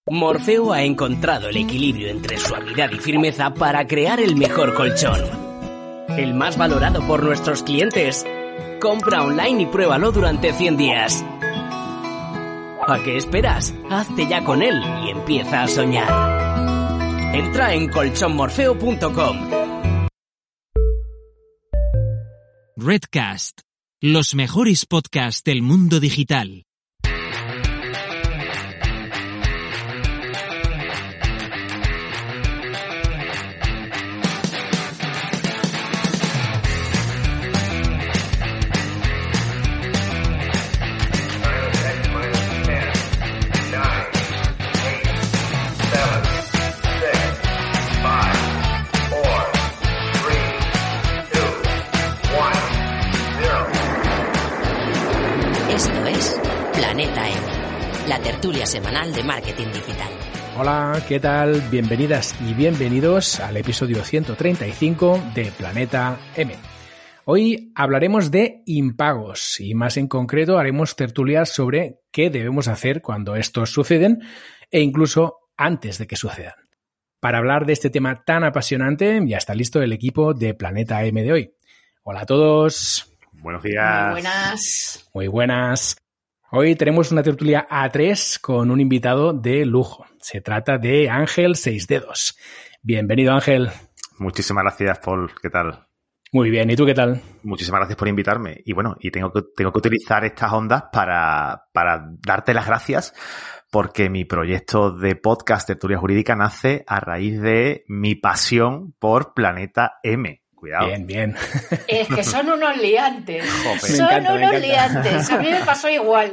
Morfeo ha encontrado el equilibrio entre suavidad y firmeza para crear el mejor colchón. El más valorado por nuestros clientes. Compra online y pruébalo durante 100 días. ¿A qué esperas? Hazte ya con él y empieza a soñar. Entra en colchonmorfeo.com. Redcast, los mejores podcasts del mundo digital. La tertulia semanal de marketing digital. Hola, ¿qué tal? Bienvenidas y bienvenidos al episodio 135 de Planeta M. Hoy hablaremos de impagos y más en concreto haremos tertulias sobre qué debemos hacer cuando estos suceden e incluso antes de que sucedan. Para hablar de este tema tan apasionante ya está listo el equipo de Planeta M de hoy. Hola a todos. Buenos días. Muy buenas. Muy buenas. Hoy tenemos una tertulia A3 con un invitado de lujo. Se trata de Ángel Seisdedos. Bienvenido, Ángel. Muchísimas gracias, Paul. ¿Qué tal? Muy bien. ¿Y tú qué tal? Muchísimas gracias por invitarme. Y bueno, tengo que utilizar estas ondas para darte las gracias porque mi proyecto de podcast Tertulia Jurídica nace a raíz de mi pasión por Planeta M. Cuidado. Bien, bien. Es que son unos liantes. Me Liantes. A mí me pasó igual.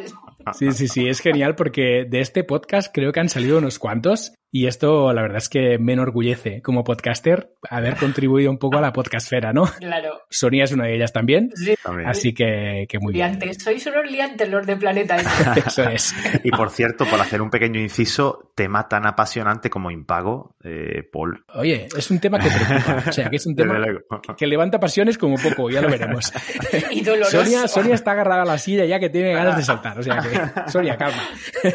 Sí, es genial porque de este podcast creo que han salido unos cuantos y esto la verdad es que me enorgullece como podcaster haber contribuido un poco a la podcastfera, ¿no? Claro. Sonia es una de ellas también, Sí, también. Así que muy liantes. bien. Sois unos liantes los de Planeta. Eso es. Y por cierto, por hacer un pequeño inciso, tema tan apasionante como impago, Paul. Oye, es un tema que preocupa, o sea, que es un tema que levanta pasiones como poco, ya lo veremos. Y doloroso. Sonia está agarrada a la silla ya que tiene ganas de saltar, o sea que, Sonia, calma.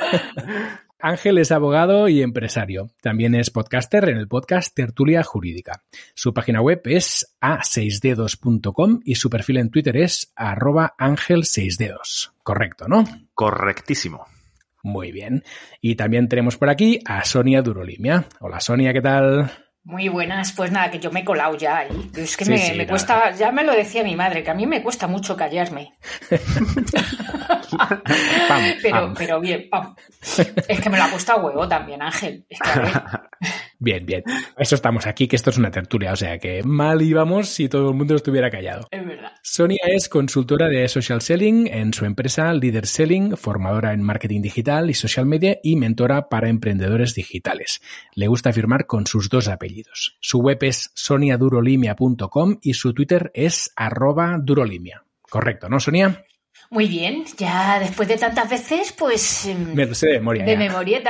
Ángel es abogado y empresario. También es podcaster en el podcast Tertulia Jurídica. Su página web es a6dedos.com y su perfil en Twitter es @angel6dedos. Correcto, ¿no? Correctísimo. Muy bien. Y también tenemos por aquí a Sonia Durolimia. Hola, Sonia, ¿qué tal? Muy buenas, pues nada, que yo me he colado ya ahí. Es que Sí, me cuesta, ya me lo decía mi madre, que a mí me cuesta mucho callarme. Pero bien, pam. Es que me lo ha puesto a huevo también, Ángel. Es que a ver. Bien. Eso estamos aquí, que esto es una tertulia, o sea que mal íbamos si todo el mundo estuviera callado. Es verdad. Sonia es consultora de social selling en su empresa Leader Selling, formadora en marketing digital y social media y mentora para emprendedores digitales. Le gusta firmar con sus dos apellidos. Su web es soniadurolimia.com y su Twitter es @durolimia. Correcto, ¿no, Sonia? Muy bien, ya después de tantas veces, pues... Me lo sé de memoria. De memorieta.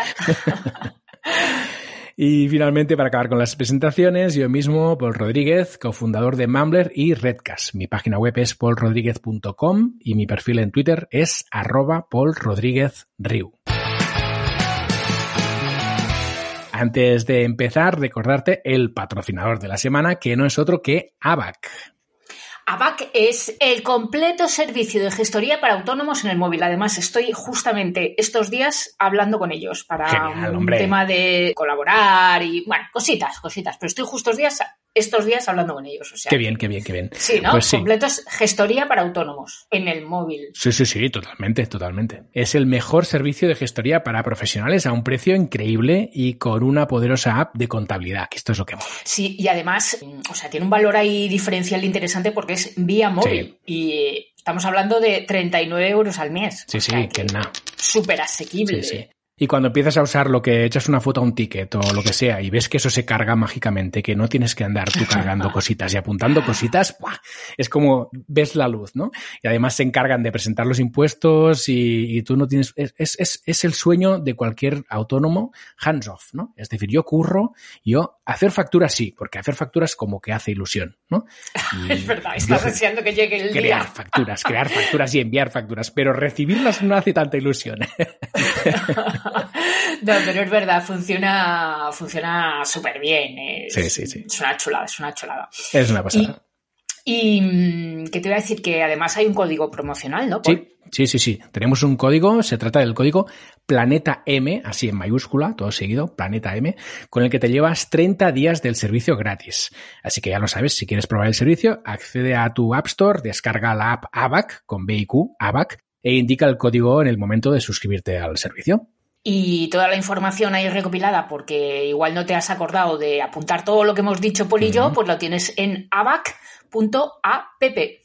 Y finalmente, para acabar con las presentaciones, yo mismo, Paul Rodríguez, cofundador de Mumbler y Redcast. Mi página web es paulrodríguez.com y mi perfil en Twitter es @paulrodríguezriu. Antes de empezar, recordarte el patrocinador de la semana, que no es otro que ABAC. ABAC es el completo servicio de gestoría para autónomos en el móvil. Además, estoy justamente estos días hablando con ellos para Genial, un tema de colaborar y, bueno, cositas. Pero estoy estos días hablando con ellos. O sea, Qué bien. Sí, ¿no? Pues sí. Completo gestoría para autónomos en el móvil. Sí, totalmente. Es el mejor servicio de gestoría para profesionales a un precio increíble y con una poderosa app de contabilidad, que esto es lo que mola. Sí, y además, o sea, tiene un valor ahí diferencial interesante porque es vía móvil. Sí. Y estamos hablando de 39 euros al mes. Sí, o sea, que nada. Súper asequible. Sí. Y cuando empiezas a usar lo que echas una foto a un ticket o lo que sea y ves que eso se carga mágicamente, que no tienes que andar tú cargando cositas y apuntando cositas, ¡buah! Es como ves la luz, ¿no? Y además se encargan de presentar los impuestos y tú no tienes... Es el sueño de cualquier autónomo hands off, ¿no? Es decir, yo curro, hacer facturas sí, porque hacer facturas como que hace ilusión, ¿no? Es verdad, estás deseando que llegue el día. Crear facturas y enviar facturas, pero recibirlas no hace tanta ilusión. No, pero es verdad, funciona súper bien. Sí. Es una chulada. Es una pasada. Y que te voy a decir que además hay un código promocional, ¿no, Paul? Sí. Tenemos un código, se trata del código Planeta M, así en mayúscula, todo seguido, Planeta M, con el que te llevas 30 días del servicio gratis. Así que ya lo sabes, si quieres probar el servicio, accede a tu App Store, descarga la app ABAC, con B y Q, ABAC, e indica el código en el momento de suscribirte al servicio. Y toda la información ahí recopilada, porque igual no te has acordado de apuntar todo lo que hemos dicho Paul y yo, pues lo tienes en abac.app.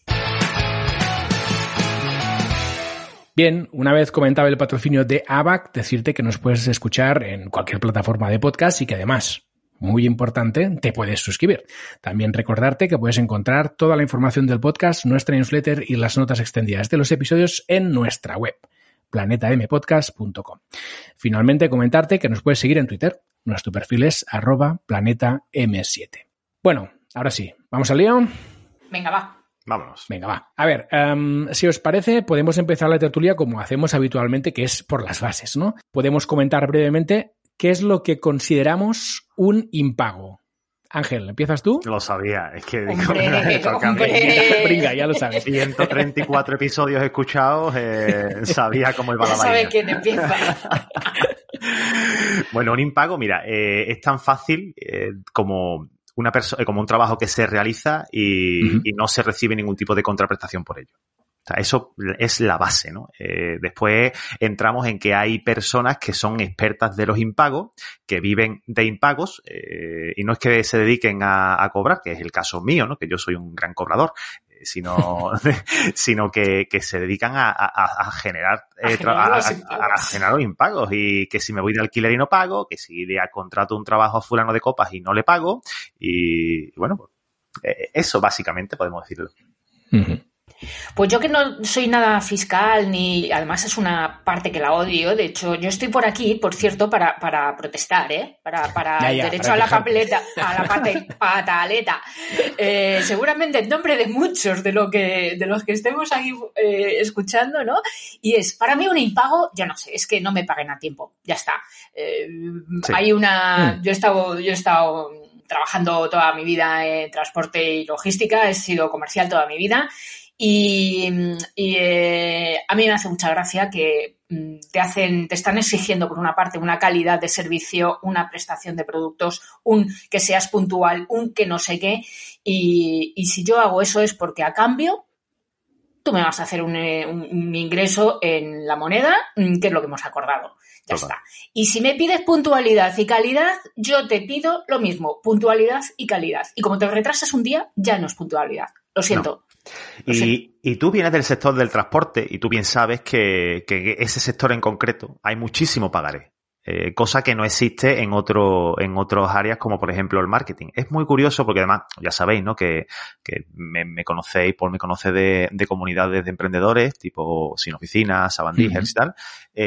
Bien, una vez comentado el patrocinio de ABAC, decirte que nos puedes escuchar en cualquier plataforma de podcast y que además, muy importante, te puedes suscribir. También recordarte que puedes encontrar toda la información del podcast, nuestra newsletter y las notas extendidas de los episodios en nuestra web, planetampodcast.com. Finalmente, comentarte que nos puedes seguir en Twitter. Nuestro perfil es @planetam7. Bueno, ahora sí, ¿vamos al lío? Venga, va. Vámonos. Venga, va. A ver, si os parece, podemos empezar la tertulia como hacemos habitualmente, que es por las bases, ¿no? Podemos comentar brevemente qué es lo que consideramos un impago. Ángel, ¿empiezas tú? Lo sabía, es que Pringa, ya lo sabes. 134 episodios escuchados, sabía cómo iba la vaina. Sabe quién empieza. Bueno, un impago, mira, es tan fácil como como un trabajo que se realiza y no se recibe ningún tipo de contraprestación por ello. O sea, eso es la base, ¿no? Después entramos en que hay personas que son expertas de los impagos, que viven de impagos, y no es que se dediquen a cobrar, que es el caso mío, ¿no? Que yo soy un gran cobrador, sino que se dedican a generar a generar los impagos, y que si me voy de alquiler y no pago, que si le contrato un trabajo a fulano de copas y no le pago, y bueno, pues, eso básicamente podemos decirlo. Pues yo que no soy nada fiscal, ni además es una parte que la odio. De hecho, yo estoy por aquí, por cierto, para protestar, ¿eh? Para el derecho para a la papeleta, a la pataleta. Seguramente en nombre de muchos de los que estemos ahí escuchando, ¿no? Y es, para mí un impago, yo no sé, es que no me paguen a tiempo, ya está. Sí. Hay una, yo he estado trabajando toda mi vida en transporte y logística, he sido comercial toda mi vida. Y a mí me hace mucha gracia que te están exigiendo por una parte una calidad de servicio, una prestación de productos, que seas puntual, que no sé qué, y si yo hago eso es porque a cambio tú me vas a hacer un ingreso en la moneda, que es lo que hemos acordado. Ya está. Y si me pides puntualidad y calidad, yo te pido lo mismo, puntualidad y calidad. Y como te retrasas un día, ya no es puntualidad. Lo siento. No. Y tú vienes del sector del transporte y tú bien sabes que ese sector en concreto hay muchísimo pagaré. Cosa que no existe en otras áreas como por ejemplo el marketing. Es muy curioso porque además ya sabéis, ¿no? Que me conocéis, Paul me conoce de comunidades de emprendedores tipo Sin Oficina, Sabandijers y tal.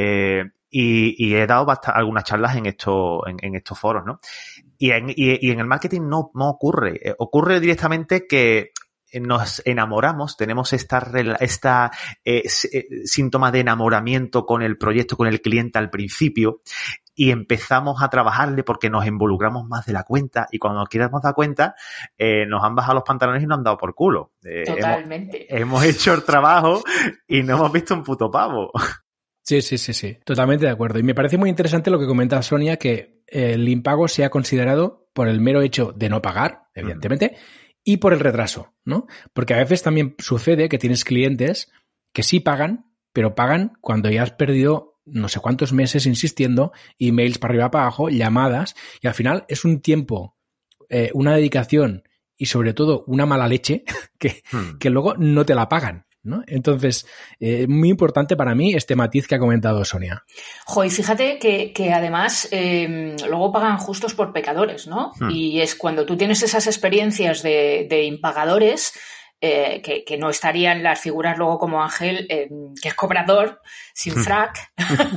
Y he dado algunas charlas en estos foros, ¿no? Y en el marketing no ocurre. Ocurre directamente que nos enamoramos, tenemos esta síntoma de enamoramiento con el proyecto, con el cliente al principio, y empezamos a trabajarle porque nos involucramos más de la cuenta, y cuando nos queremos dar cuenta, nos han bajado los pantalones y nos han dado por culo. Totalmente. Hemos hecho el trabajo y no hemos visto un puto pavo. Sí. Totalmente de acuerdo. Y me parece muy interesante lo que comenta Sonia, que el impago sea considerado por el mero hecho de no pagar, evidentemente, y por el retraso, ¿no? Porque a veces también sucede que tienes clientes que sí pagan, pero pagan cuando ya has perdido no sé cuántos meses insistiendo, emails para arriba, para abajo, llamadas, y al final es un tiempo, una dedicación y sobre todo una mala leche que luego no te la pagan, ¿no? Entonces, muy importante para mí este matiz que ha comentado Sonia. Y fíjate que además luego pagan justos por pecadores, ¿no? Y es cuando tú tienes esas experiencias de impagadores que no estarían las figuras luego como Ángel, que es cobrador, sin frac,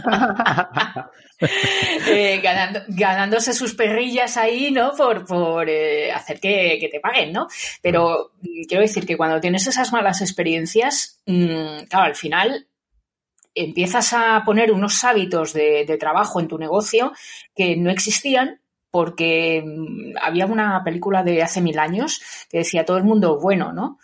ganándose sus perrillas ahí, ¿no? Por hacer que te paguen, ¿no? Pero quiero decir que cuando tienes esas malas experiencias, claro, al final empiezas a poner unos hábitos de trabajo en tu negocio que no existían, porque había una película de hace 1000 años que decía todo el mundo es bueno, ¿no?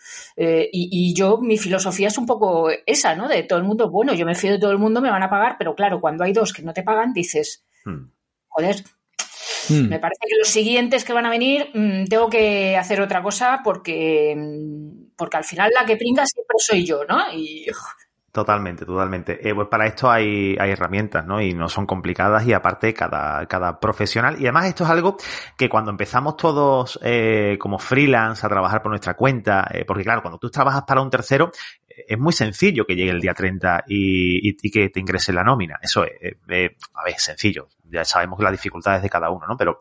Y yo, mi filosofía es un poco esa, ¿no? De todo el mundo es bueno, yo me fío de todo el mundo, me van a pagar, pero claro, cuando hay 2 que no te pagan, dices, joder, me parece que los siguientes que van a venir tengo que hacer otra cosa porque al final la que pringa siempre soy yo, ¿no? Y... Totalmente. Pues para esto hay herramientas, ¿no? Y no son complicadas y aparte cada profesional. Y además esto es algo que cuando empezamos todos como freelance a trabajar por nuestra cuenta, porque claro, cuando tú trabajas para un tercero, es muy sencillo que llegue el día 30 y que te ingrese la nómina. Eso es, a ver, sencillo. Ya sabemos las dificultades de cada uno, ¿no? Pero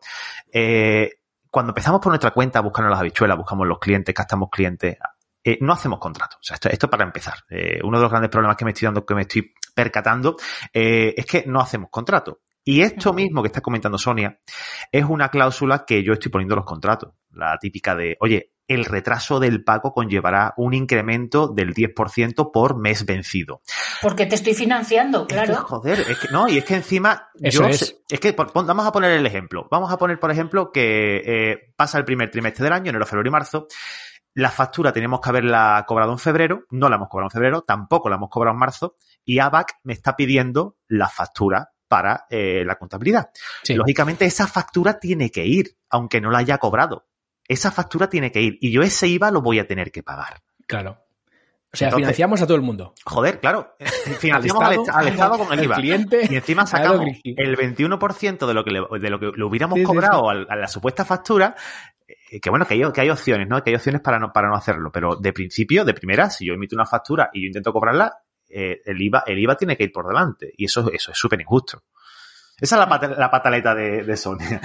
cuando empezamos por nuestra cuenta, buscando las habichuelas, buscamos los clientes, captamos clientes, no hacemos contrato. O sea, esto para empezar. Uno de los grandes problemas que me estoy percatando, es que no hacemos contrato. Y esto mismo que está comentando Sonia es una cláusula que yo estoy poniendo en los contratos. La típica de, oye, el retraso del pago conllevará un incremento del 10% por mes vencido. Porque te estoy financiando, claro. Es que, joder, es que no, y es que encima... Es que vamos a poner el ejemplo. Vamos a poner, por ejemplo, que pasa el primer trimestre del año, enero, febrero y marzo. La factura teníamos que haberla cobrado en febrero, no la hemos cobrado en febrero, tampoco la hemos cobrado en marzo, y ABAC me está pidiendo la factura para la contabilidad. Sí. Lógicamente, esa factura tiene que ir, aunque no la haya cobrado. Esa factura tiene que ir, y yo ese IVA lo voy a tener que pagar. Claro. O sea, entonces, financiamos a todo el mundo. Joder, claro. Financiamos al Estado con el IVA. Cliente, y encima sacamos el 21% de lo que le hubiéramos cobrado a la supuesta factura. Que bueno, que hay opciones, ¿no? Que hay opciones para no hacerlo. Pero de principio, de primera, si yo emito una factura y yo intento cobrarla, el IVA tiene que ir por delante. Y eso es súper injusto. Esa es la pataleta de Sonia.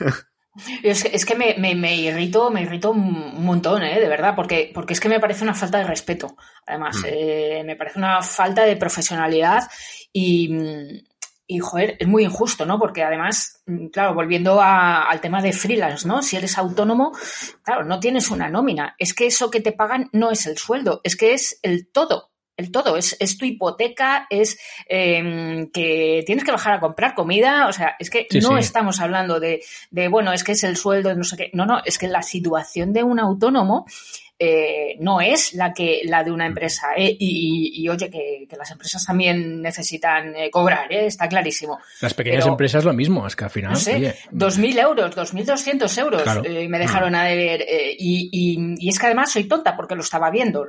Es que me irrito un montón, de verdad, porque es que me parece una falta de respeto. Además, me parece una falta de profesionalidad y, joder, es muy injusto, ¿no? Porque además, claro, volviendo al tema de freelance, ¿no? Si eres autónomo, claro, no tienes una nómina. Es que eso que te pagan no es el sueldo, es que es el todo. El todo, es tu hipoteca, es que tienes que bajar a comprar comida, o sea, es que estamos hablando de, bueno, es que es el sueldo, no sé qué. No, es que la situación de un autónomo no es la de una empresa, y oye, que las empresas también necesitan cobrar, está clarísimo. Las pequeñas empresas lo mismo, es que al final... No sé, oye, 2.000 euros, 2.200 euros, claro. Me dejaron a deber, y es que además soy tonta porque lo estaba viendo.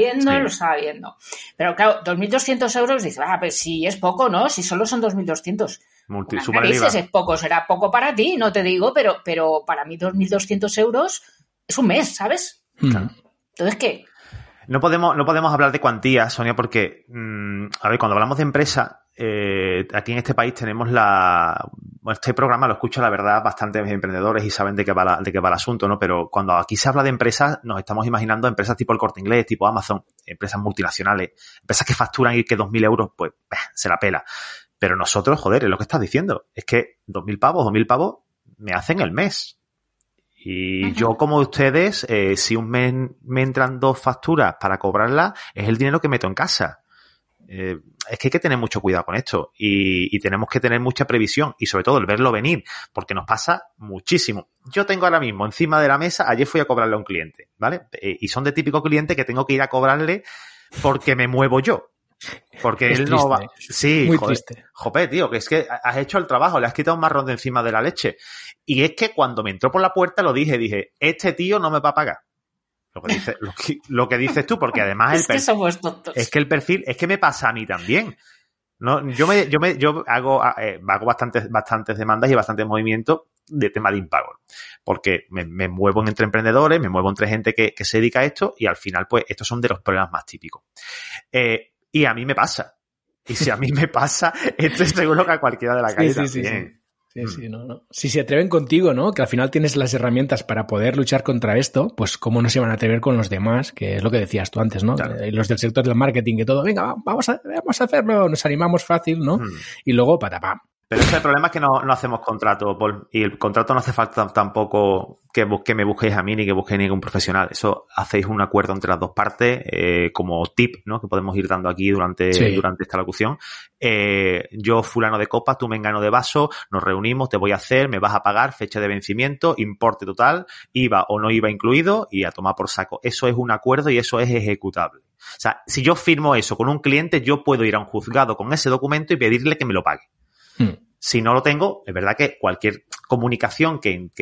Pero claro, 2.200 euros, dices, pues sí, es poco, ¿no? Si solo son 2.200. Dices, es poco, será poco para ti, no te digo, pero para mí 2.200 euros es un mes, ¿sabes? Claro. Entonces, ¿qué? No podemos hablar de cuantías, Sonia, porque, a ver, cuando hablamos de empresa, aquí en este país tenemos este programa lo escucha, la verdad, bastantes emprendedores y saben de qué va el asunto, ¿no? Pero cuando aquí se habla de empresas, nos estamos imaginando empresas tipo El Corte Inglés, tipo Amazon, empresas multinacionales, empresas que facturan y que 2.000 euros, pues, se la pela. Pero nosotros, joder, es lo que estás diciendo. Es que 2.000 pavos me hacen el mes. Y yo, como ustedes, si un mes me entran 2 facturas para cobrarlas, es el dinero que meto en casa. Es que hay que tener mucho cuidado con esto y tenemos que tener mucha previsión y sobre todo el verlo venir, porque nos pasa muchísimo. Yo tengo ahora mismo encima de la mesa, ayer fui a cobrarle a un cliente, ¿vale? Y son de típico cliente que tengo que ir a cobrarle porque me muevo yo. Porque es él triste, no va... Sí, muy joder, triste. Joder, tío, que es que has hecho el trabajo, le has quitado un marrón de encima de la leche. Y es que cuando me entró por la puerta dije, este tío no me va a pagar. Lo que dices tú, porque además es que somos tontos. Es que el perfil, es que me pasa a mí también. No, yo hago bastantes demandas y bastantes movimientos de tema de impago. Porque me muevo entre emprendedores, me muevo entre gente que se dedica a esto y al final, pues, estos son de los problemas más típicos. Y a mí me pasa. Y si a mí me pasa, estoy seguro que a cualquiera de la calle también. Sí, no. Si se atreven contigo, ¿no? Que al final tienes las herramientas para poder luchar contra esto, pues cómo no se van a atrever con los demás, que es lo que decías tú antes, ¿no? Claro. Los del sector del marketing, que todo, venga, vamos a hacerlo, nos animamos fácil, ¿no? Y luego, patapam. Pero ese es el problema, es que no hacemos contrato, Paul, y el contrato no hace falta tampoco que me busquéis a mí ni que busquéis ningún profesional. Eso hacéis un acuerdo entre las dos partes, como tip, ¿no? Que podemos ir dando aquí durante esta locución. Yo fulano de copa, tú mengano de vaso, nos reunimos, te voy a hacer, me vas a pagar, fecha de vencimiento, importe total, IVA o no IVA incluido, y a tomar por saco. Eso es un acuerdo y eso es ejecutable. O sea, si yo firmo eso con un cliente, yo puedo ir a un juzgado con ese documento y pedirle que me lo pague. Si no lo tengo, es verdad que cualquier comunicación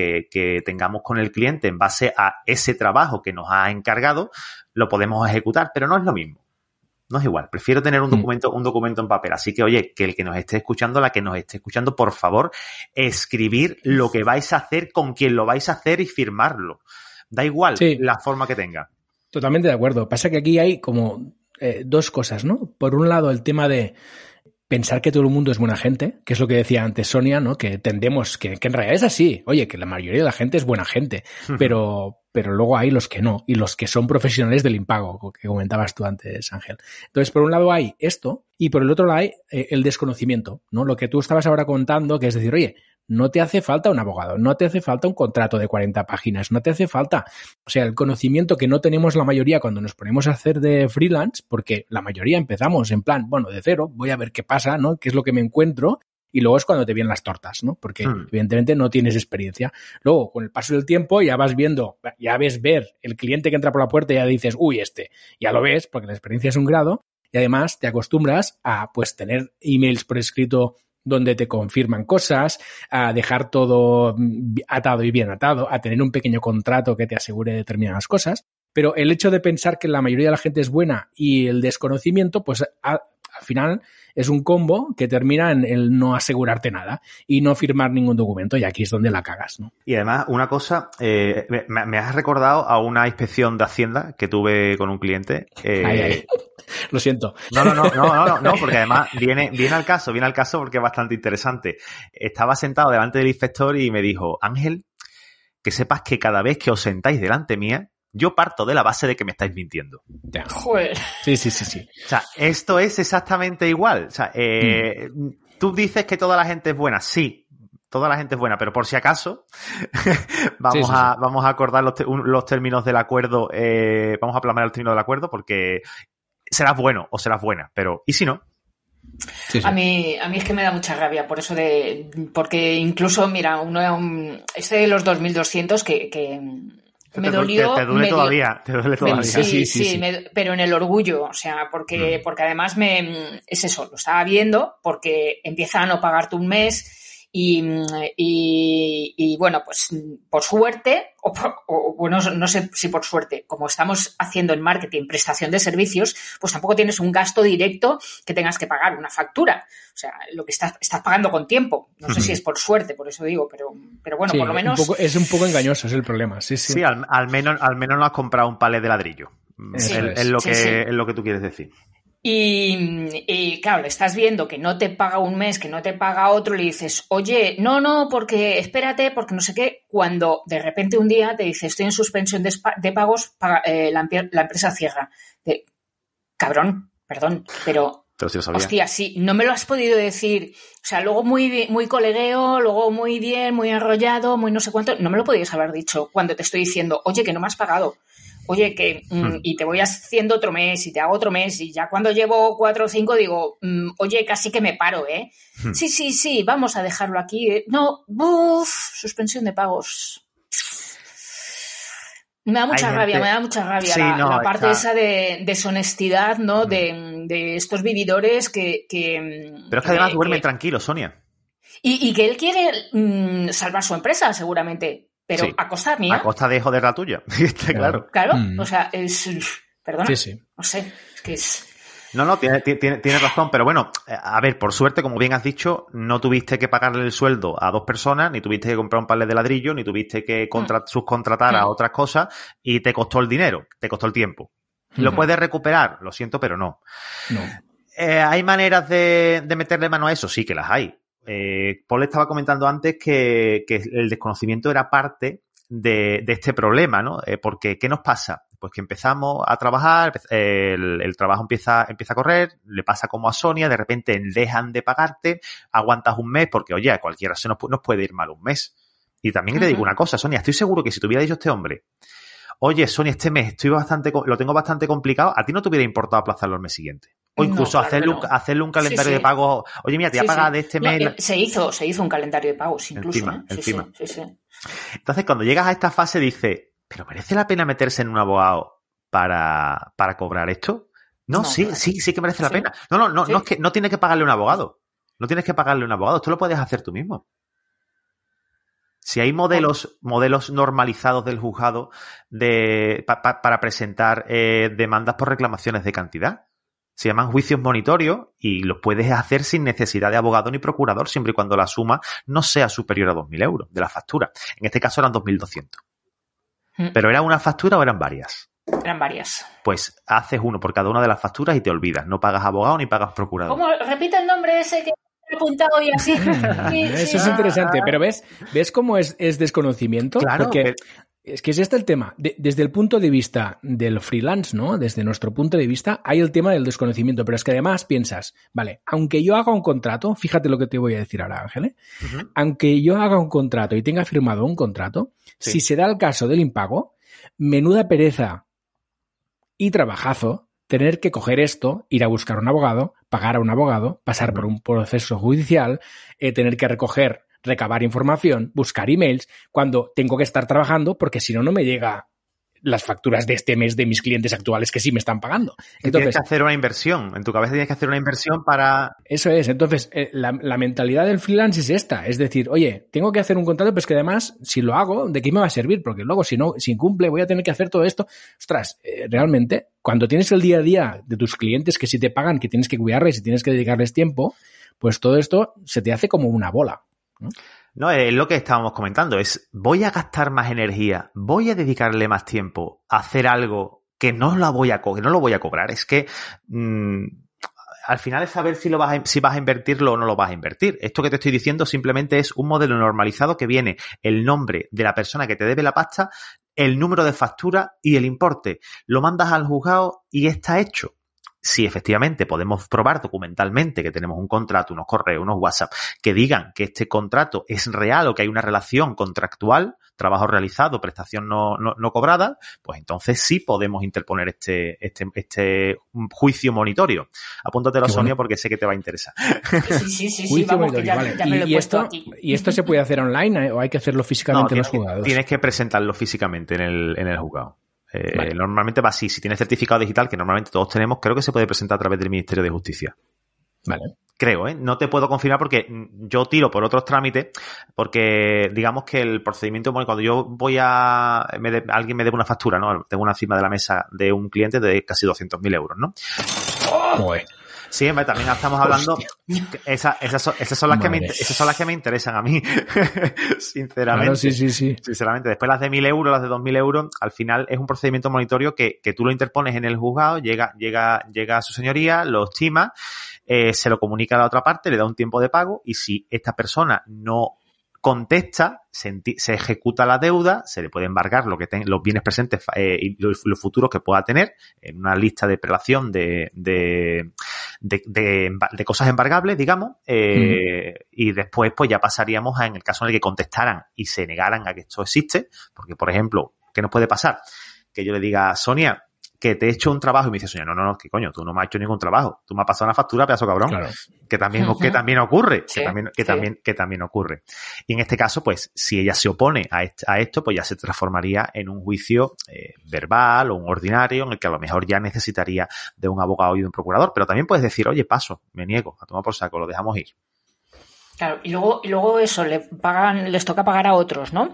que tengamos con el cliente en base a ese trabajo que nos ha encargado, lo podemos ejecutar, pero no es lo mismo. No es igual. Prefiero tener un documento en papel. Así que, oye, que el que nos esté escuchando, la que nos esté escuchando, por favor, escribir lo que vais a hacer, con quién lo vais a hacer y firmarlo. Da igual la forma que tenga. Totalmente de acuerdo. Pasa que aquí hay como dos cosas, ¿no? Por un lado, el tema de pensar que todo el mundo es buena gente, que es lo que decía antes Sonia, ¿no? Que tendemos, que en realidad es así. Oye, que la mayoría de la gente es buena gente, pero luego hay los que no, y los que son profesionales del impago, que comentabas tú antes, Ángel. Entonces, por un lado hay esto, y por el otro lado hay el desconocimiento, ¿no? Lo que tú estabas ahora contando, que es decir, oye, no te hace falta un abogado, no te hace falta un contrato de 40 páginas, no te hace falta, o sea, el conocimiento que no tenemos la mayoría cuando nos ponemos a hacer de freelance, porque la mayoría empezamos en plan, bueno, de cero, voy a ver qué pasa, ¿no? ¿Qué es lo que me encuentro? Y luego es cuando te vienen las tortas, ¿no? Porque evidentemente no tienes experiencia. Luego, con el paso del tiempo, ya vas viendo, ya ves ver el cliente que entra por la puerta y ya dices, uy, ya lo ves, porque la experiencia es un grado, y además te acostumbras a, pues, tener emails por escrito donde te confirman cosas, a dejar todo atado y bien atado, a tener un pequeño contrato que te asegure determinadas cosas. Pero el hecho de pensar que la mayoría de la gente es buena y el desconocimiento, pues al final es un combo que termina en el no asegurarte nada y no firmar ningún documento, y aquí es donde la cagas, ¿no? Y además, una cosa, me has recordado a una inspección de Hacienda que tuve con un cliente. Ay. Lo siento. No, porque además viene al caso porque es bastante interesante. Estaba sentado delante del inspector y me dijo, Ángel, que sepas que cada vez que os sentáis delante mía, yo parto de la base de que me estáis mintiendo. Joder. Sí. O sea, esto es exactamente igual. O sea, tú dices que toda la gente es buena. Sí, toda la gente es buena, pero por si acaso vamos a acordar los términos del acuerdo, vamos a plasmar el término del acuerdo, porque serás bueno o serás buena, pero ¿y si no? Sí. A mí es que me da mucha rabia por eso porque incluso, mira, este de los 2.200 que me dolió. Te duele todavía. Sí. Pero en el orgullo, o sea, porque además es eso, lo estaba viendo, porque empieza a no pagarte un mes y bueno, pues por suerte, o bueno, no sé si por suerte, como estamos haciendo en marketing prestación de servicios, pues tampoco tienes un gasto directo que tengas que pagar, una factura. O sea, lo que estás pagando con tiempo. No sé si es por suerte, por eso digo, pero bueno, por lo menos... es un poco engañoso, es el problema. Sí, al menos no has comprado un palet de ladrillo. Es lo que tú quieres decir. Y claro, le estás viendo que no te paga un mes, que no te paga otro, le dices, oye, no, porque espérate, porque no sé qué, cuando de repente un día te dice, estoy en suspensión de pagos, la empresa cierra. Cabrón, perdón, pero sí lo sabía. Hostia, sí, no me lo has podido decir. O sea, luego muy colegueo, luego muy bien, muy enrollado, muy no sé cuánto. No me lo podías haber dicho cuando te estoy diciendo, oye, que no me has pagado. Oye, que y te voy haciendo otro mes y te hago otro mes y ya cuando llevo 4 o 5 digo, oye, casi que me paro, ¿eh? Sí, vamos a dejarlo aquí. No, suspensión de pagos. Me da mucha rabia sí, la parte esa de deshonestidad, ¿no? De estos vividores que... Pero es que además duermen tranquilos, Sonia. Y que él quiere salvar su empresa, seguramente. Pero sí, a costa mía. A costa de joder la tuya. Claro. Claro, o sea, perdona. Sí. No sé, es que es... No, tienes razón, pero bueno, a ver, por suerte, como bien has dicho, no tuviste que pagarle el sueldo a 2 personas, ni tuviste que comprar un palet de ladrillo, ni tuviste que subcontratar a otras cosas, y te costó el dinero, te costó el tiempo. ¿Lo puedes recuperar? Lo siento, pero no. ¿Hay maneras de meterle mano a eso? Sí que las hay. Paul estaba comentando antes que el desconocimiento era parte de este problema, ¿no? Porque, ¿qué nos pasa? pues que empezamos a trabajar, el trabajo empieza a correr, le pasa como a Sonia, de repente dejan de pagarte, aguantas un mes, porque oye, a cualquiera nos puede ir mal un mes. Y también te digo una cosa, Sonia, estoy seguro que si te hubiera dicho este hombre, oye, Sonia, este mes lo tengo bastante complicado, a ti no te hubiera importado aplazarlo al mes siguiente. O incluso hacerle un calendario de pago. Oye, mira, te voy a pagar de este mes. No, se hizo un calendario de pagos incluso. Encima. Sí. Entonces, cuando llegas a esta fase, dices, ¿pero merece la pena meterse en un abogado para cobrar esto? No, sí que merece la pena. No, es que no tienes que pagarle a un abogado. No tienes que pagarle a un abogado. Esto lo puedes hacer tú mismo. Si hay modelos normalizados del juzgado para presentar demandas por reclamaciones de cantidad. Se llaman juicios monitorios y los puedes hacer sin necesidad de abogado ni procurador, siempre y cuando la suma no sea superior a 2.000 euros de la factura. En este caso eran 2.200. ¿Pero era una factura o eran varias? Eran varias. Pues haces uno por cada una de las facturas y te olvidas. No pagas abogado ni pagas procurador. ¿Cómo? Repite el nombre ese que he apuntado y así. Eso es interesante, pero ¿ves cómo es desconocimiento? Claro. Porque es que es este el tema. Desde el punto de vista del freelance, ¿no? Desde nuestro punto de vista, hay el tema del desconocimiento, pero es que además piensas, vale, aunque yo haga un contrato, fíjate lo que te voy a decir ahora, Ángel, aunque yo haga un contrato y tenga firmado un contrato, si se da el caso del impago, menuda pereza y trabajazo tener que coger esto, ir a buscar un abogado, pagar a un abogado, pasar por un proceso judicial, tener que recabar información, buscar emails, cuando tengo que estar trabajando, porque si no, no me llega las facturas de este mes de mis clientes actuales que sí me están pagando. Entonces, tienes que hacer una inversión. En tu cabeza tienes que hacer una inversión para... Eso es. Entonces, la mentalidad del freelance es esta. Es decir, oye, tengo que hacer un contrato, pero es que además, si lo hago, ¿de qué me va a servir? Porque luego, si incumple, voy a tener que hacer todo esto. Ostras, realmente, cuando tienes el día a día de tus clientes que si te pagan, que tienes que cuidarles y tienes que dedicarles tiempo, pues todo esto se te hace como una bola, ¿no? No, es lo que estábamos comentando, voy a gastar más energía, voy a dedicarle más tiempo a hacer algo que no lo voy a cobrar. Es que al final es saber si vas a invertirlo o no lo vas a invertir. Esto que te estoy diciendo simplemente es un modelo normalizado que viene el nombre de la persona que te debe la pasta, el número de factura y el importe. Lo mandas al juzgado y está hecho. Si efectivamente podemos probar documentalmente que tenemos un contrato, unos correos, unos WhatsApp, que digan que este contrato es real o que hay una relación contractual, trabajo realizado, prestación no cobrada, pues entonces sí podemos interponer este juicio monitorio. Apúntatelo, Sonia, porque sé que te va a interesar. Sí, vamos, que ya me lo he puesto aquí. ¿Y esto se puede hacer online o hay que hacerlo físicamente en los juzgados? Tienes que presentarlo físicamente en el juzgado. Vale. Normalmente va así. Si tienes certificado digital, que normalmente todos tenemos, creo que se puede presentar a través del Ministerio de Justicia. Vale. Creo, no te puedo confirmar porque yo tiro por otros trámites, porque digamos que el procedimiento, bueno, cuando yo alguien me debe una factura, ¿no? Tengo una encima de la mesa de un cliente de casi 200.000 euros, ¿no? ¡Oh! Sí, también estamos hablando. Esas son las que me interesan a mí, sinceramente. Claro, sí. Sinceramente, después las de 1.000 euros, las de 2.000 euros, al final es un procedimiento monitorio que tú lo interpones en el juzgado, llega a su señoría, lo estima, se lo comunica a la otra parte, le da un tiempo de pago y si esta persona no contesta, se ejecuta la deuda, se le puede embargar los bienes presentes y los futuros que pueda tener en una lista de prelación de cosas embargables, digamos, y después pues ya pasaríamos en el caso en el que contestaran y se negaran a que esto existe, porque por ejemplo, ¿qué nos puede pasar? Que yo le diga, Sonia, que te he hecho un trabajo y me dice, Sonia, no, que coño, tú no me has hecho ningún trabajo, tú me has pasado una factura, pedazo cabrón, claro. que también ocurre, sí, que también ocurre. Y en este caso, pues, si ella se opone a esto, pues ya se transformaría en un juicio verbal o un ordinario en el que a lo mejor ya necesitaría de un abogado y de un procurador, pero también puedes decir, oye, paso, me niego, a tomar por saco, lo dejamos ir. Claro, y luego eso, les toca pagar a otros, ¿no?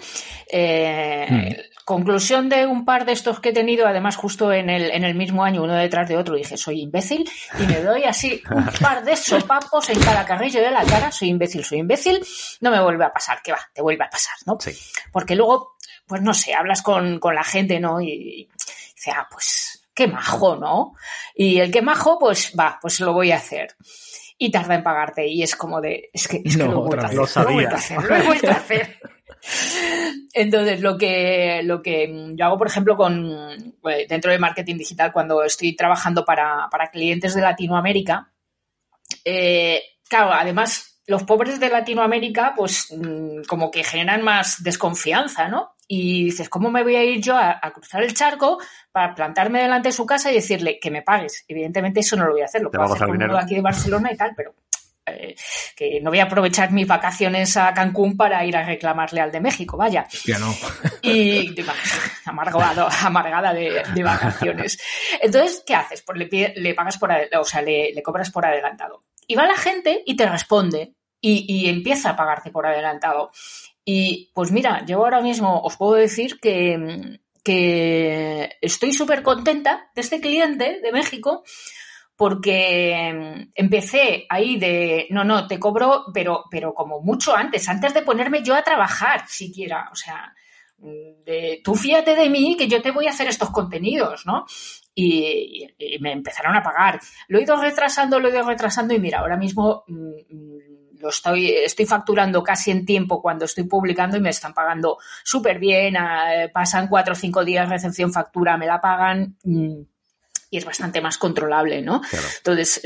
Conclusión de un par de estos que he tenido, además justo en el mismo año, uno detrás de otro, dije, soy imbécil, y me doy así un par de sopapos en cada carrillo de la cara, soy imbécil, no me vuelve a pasar, que va, te vuelve a pasar, ¿no? Sí. Porque luego, pues no sé, hablas con la gente, ¿no? Y dice, pues, qué majo, ¿no? Y el qué majo, pues va, pues lo voy a hacer. Y tarda en pagarte y es como de... Es que no, lo he vuelto a hacer. Lo he vuelto a hacer. Entonces, lo que yo hago, por ejemplo, dentro del marketing digital, cuando estoy trabajando para clientes de Latinoamérica, claro, además, los pobres de Latinoamérica, pues, como que generan más desconfianza, ¿no? Y dices, ¿cómo me voy a ir yo a cruzar el charco para plantarme delante de su casa y decirle que me pagues? Evidentemente, eso no lo voy a hacer. Lo puedo hacer con uno de aquí de Barcelona y tal, pero que no voy a aprovechar mis vacaciones a Cancún para ir a reclamarle al de México, vaya. Ya no. Y amargada de vacaciones. Entonces, ¿qué haces? Pues le pagas le cobras por adelantado. Y va la gente y te responde y empieza a pagarte por adelantado. Y pues mira, yo ahora mismo os puedo decir que estoy súper contenta de este cliente de México, porque empecé ahí no, te cobro, pero como mucho antes de ponerme yo a trabajar siquiera, o sea, tú fíjate de mí que yo te voy a hacer estos contenidos, ¿no? Y me empezaron a pagar. Lo he ido retrasando y mira, ahora mismo estoy facturando casi en tiempo cuando estoy publicando y me están pagando súper bien, pasan 4 o 5 días, recepción, factura, me la pagan. Y es bastante más controlable, ¿no? Claro. Entonces...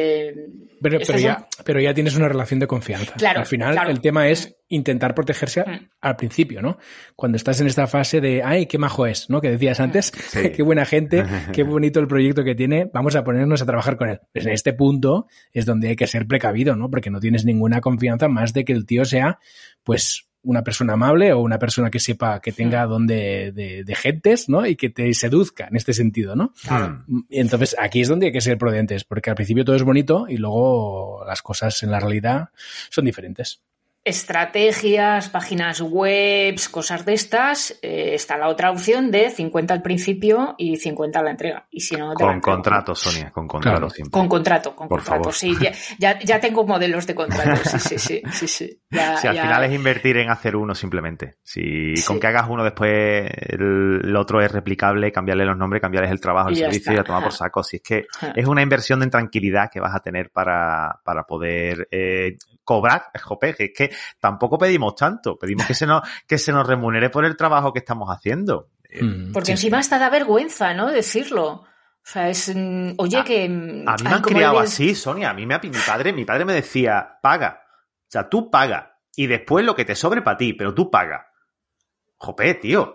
Pero ya tienes una relación de confianza. Claro, al final, claro. El tema es intentar protegerse al principio, ¿no? Cuando estás en esta fase de, ¡ay, qué majo es!, ¿no? Que decías antes, sí. Qué buena gente, qué bonito el proyecto que tiene, vamos a ponernos a trabajar con él. Pues en este punto es donde hay que ser precavido, ¿no? Porque no tienes ninguna confianza más de que el tío sea, pues... una persona amable o una persona que sepa que tenga don de gentes, ¿no? Y que te seduzca en este sentido, ¿no? Y entonces aquí es donde hay que ser prudentes, porque al principio todo es bonito y luego las cosas en la realidad son diferentes. Estrategias, páginas web, cosas de estas, está la otra opción de 50 al principio y 50 a la entrega. Y si no, con contrato, Sonia, con contrato claro. Siempre. Con contrato, por favor. Sí, ya tengo modelos de contrato, sí. Si al final es invertir en hacer uno simplemente. Si con que hagas uno después el otro es replicable, cambiarle los nombres, cambiarles el trabajo, el servicio y a tomar por saco. Si es que es una inversión en tranquilidad que vas a tener para poder cobrar, jope, que es que tampoco pedimos tanto, pedimos que se nos remunere por el trabajo que estamos haciendo. Porque encima hasta da vergüenza, ¿no? Decirlo. O sea, es... Oye, que... A mí me han criado así, Sonia. Mi padre me decía, paga. O sea, tú paga. Y después lo que te sobre para ti, pero tú paga. Jope, tío.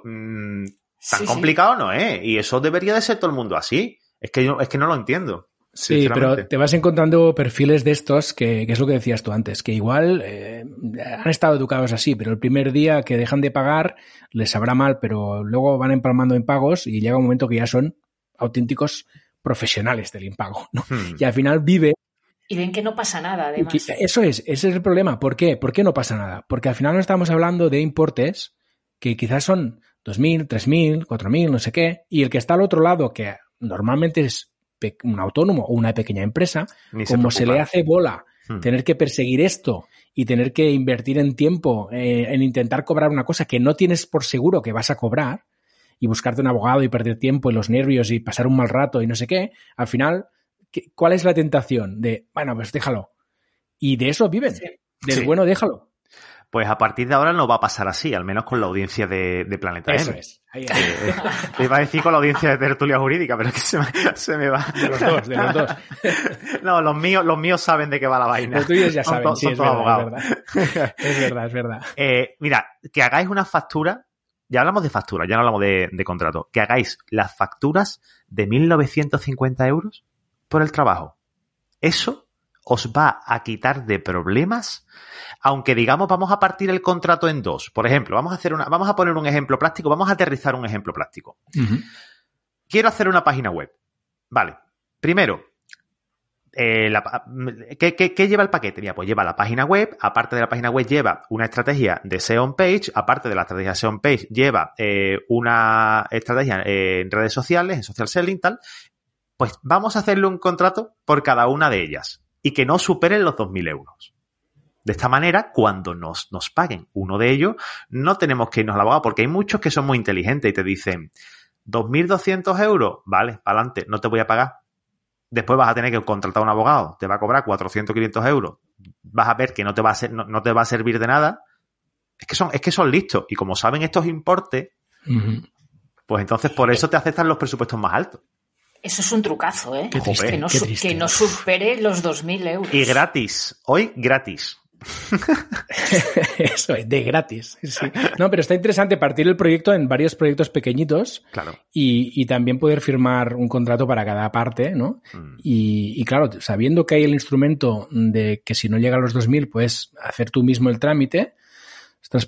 Tan complicado no es. Y eso debería de ser todo el mundo así. Es que no lo entiendo. Sí, pero te vas encontrando perfiles de estos que es lo que decías tú antes, que igual han estado educados así, pero el primer día que dejan de pagar les sabrá mal, pero luego van empalmando en pagos y llega un momento que ya son auténticos profesionales del impago, ¿no? Y al final vive... Y ven que no pasa nada, además. Ese es el problema. ¿Por qué? ¿Por qué no pasa nada? Porque al final no estamos hablando de importes que quizás son 2.000, 3.000, 4.000, no sé qué, y el que está al otro lado, que normalmente es un autónomo o una pequeña empresa, como se le hace bola tener que perseguir esto y tener que invertir en tiempo en intentar cobrar una cosa que no tienes por seguro que vas a cobrar y buscarte un abogado y perder tiempo y los nervios y pasar un mal rato y no sé qué, al final, ¿cuál es la tentación? De, bueno, pues déjalo. Y de eso viven. Sí. Del bueno, déjalo. Pues a partir de ahora no va a pasar así, al menos con la audiencia de Planeta M. Eso es. Ahí. Iba a decir con la audiencia de Tertulia Jurídica, pero es que se me va. De los dos. No, los míos saben de qué va la vaina. Los tuyos ya saben, sí, es verdad. Es verdad. Mira, que hagáis una factura, ya hablamos de factura, ya no hablamos de contrato, que hagáis las facturas de 1.950 euros por el trabajo. Eso os va a quitar de problemas, aunque digamos vamos a partir el contrato en dos. Por ejemplo, vamos a poner un ejemplo práctico, vamos a aterrizar un ejemplo práctico. Quiero hacer una página web. Vale. Primero, ¿qué lleva el paquete? Mira, pues lleva la página web, aparte de la página web lleva una estrategia de SEO on page, aparte de la estrategia de SEO on page lleva una estrategia en redes sociales, en social selling, tal. Pues vamos a hacerle un contrato por cada una de ellas y que no superen los 2.000 euros. De esta manera, cuando nos paguen uno de ellos, no tenemos que irnos al abogado, porque hay muchos que son muy inteligentes y te dicen 2.200 euros, vale, para adelante, no te voy a pagar. Después vas a tener que contratar a un abogado, te va a cobrar 400, 500 euros. Vas a ver que no te va a servir de nada Es que son listos. Y como saben estos importes, pues entonces por eso te aceptan los presupuestos más altos. Eso es un trucazo, ¿eh? Qué triste, que no supere los 2.000 euros. Y gratis. Hoy gratis. Eso, de gratis. Sí. No, pero está interesante partir el proyecto en varios proyectos pequeñitos. Claro. Y también poder firmar un contrato para cada parte, ¿no? Y claro, sabiendo que hay el instrumento de que si no llega a los 2.000 puedes hacer tú mismo el trámite, pues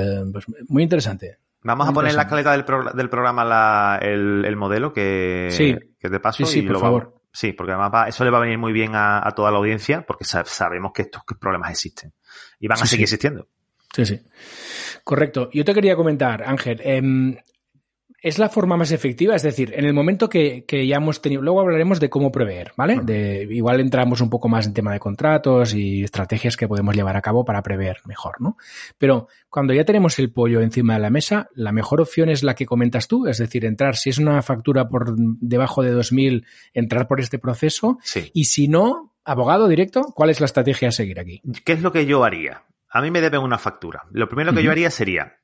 muy interesante. Vamos a poner en la escaleta del programa el modelo que te paso. Sí, por favor. Sí, porque además eso le va a venir muy bien a toda la audiencia porque sabemos que estos problemas existen y van a seguir existiendo. Sí. Correcto. Yo te quería comentar, Ángel, es la forma más efectiva, es decir, en el momento que ya hemos tenido, luego hablaremos de cómo prever, ¿vale? Igual entramos un poco más en tema de contratos y estrategias que podemos llevar a cabo para prever mejor, ¿no? Pero cuando ya tenemos el pollo encima de la mesa, la mejor opción es la que comentas tú, es decir, entrar, si es una factura por debajo de 2.000, entrar por este proceso. Sí. Y si no, abogado directo, ¿cuál es la estrategia a seguir aquí? ¿Qué es lo que yo haría? A mí me deben una factura. Lo primero que yo haría sería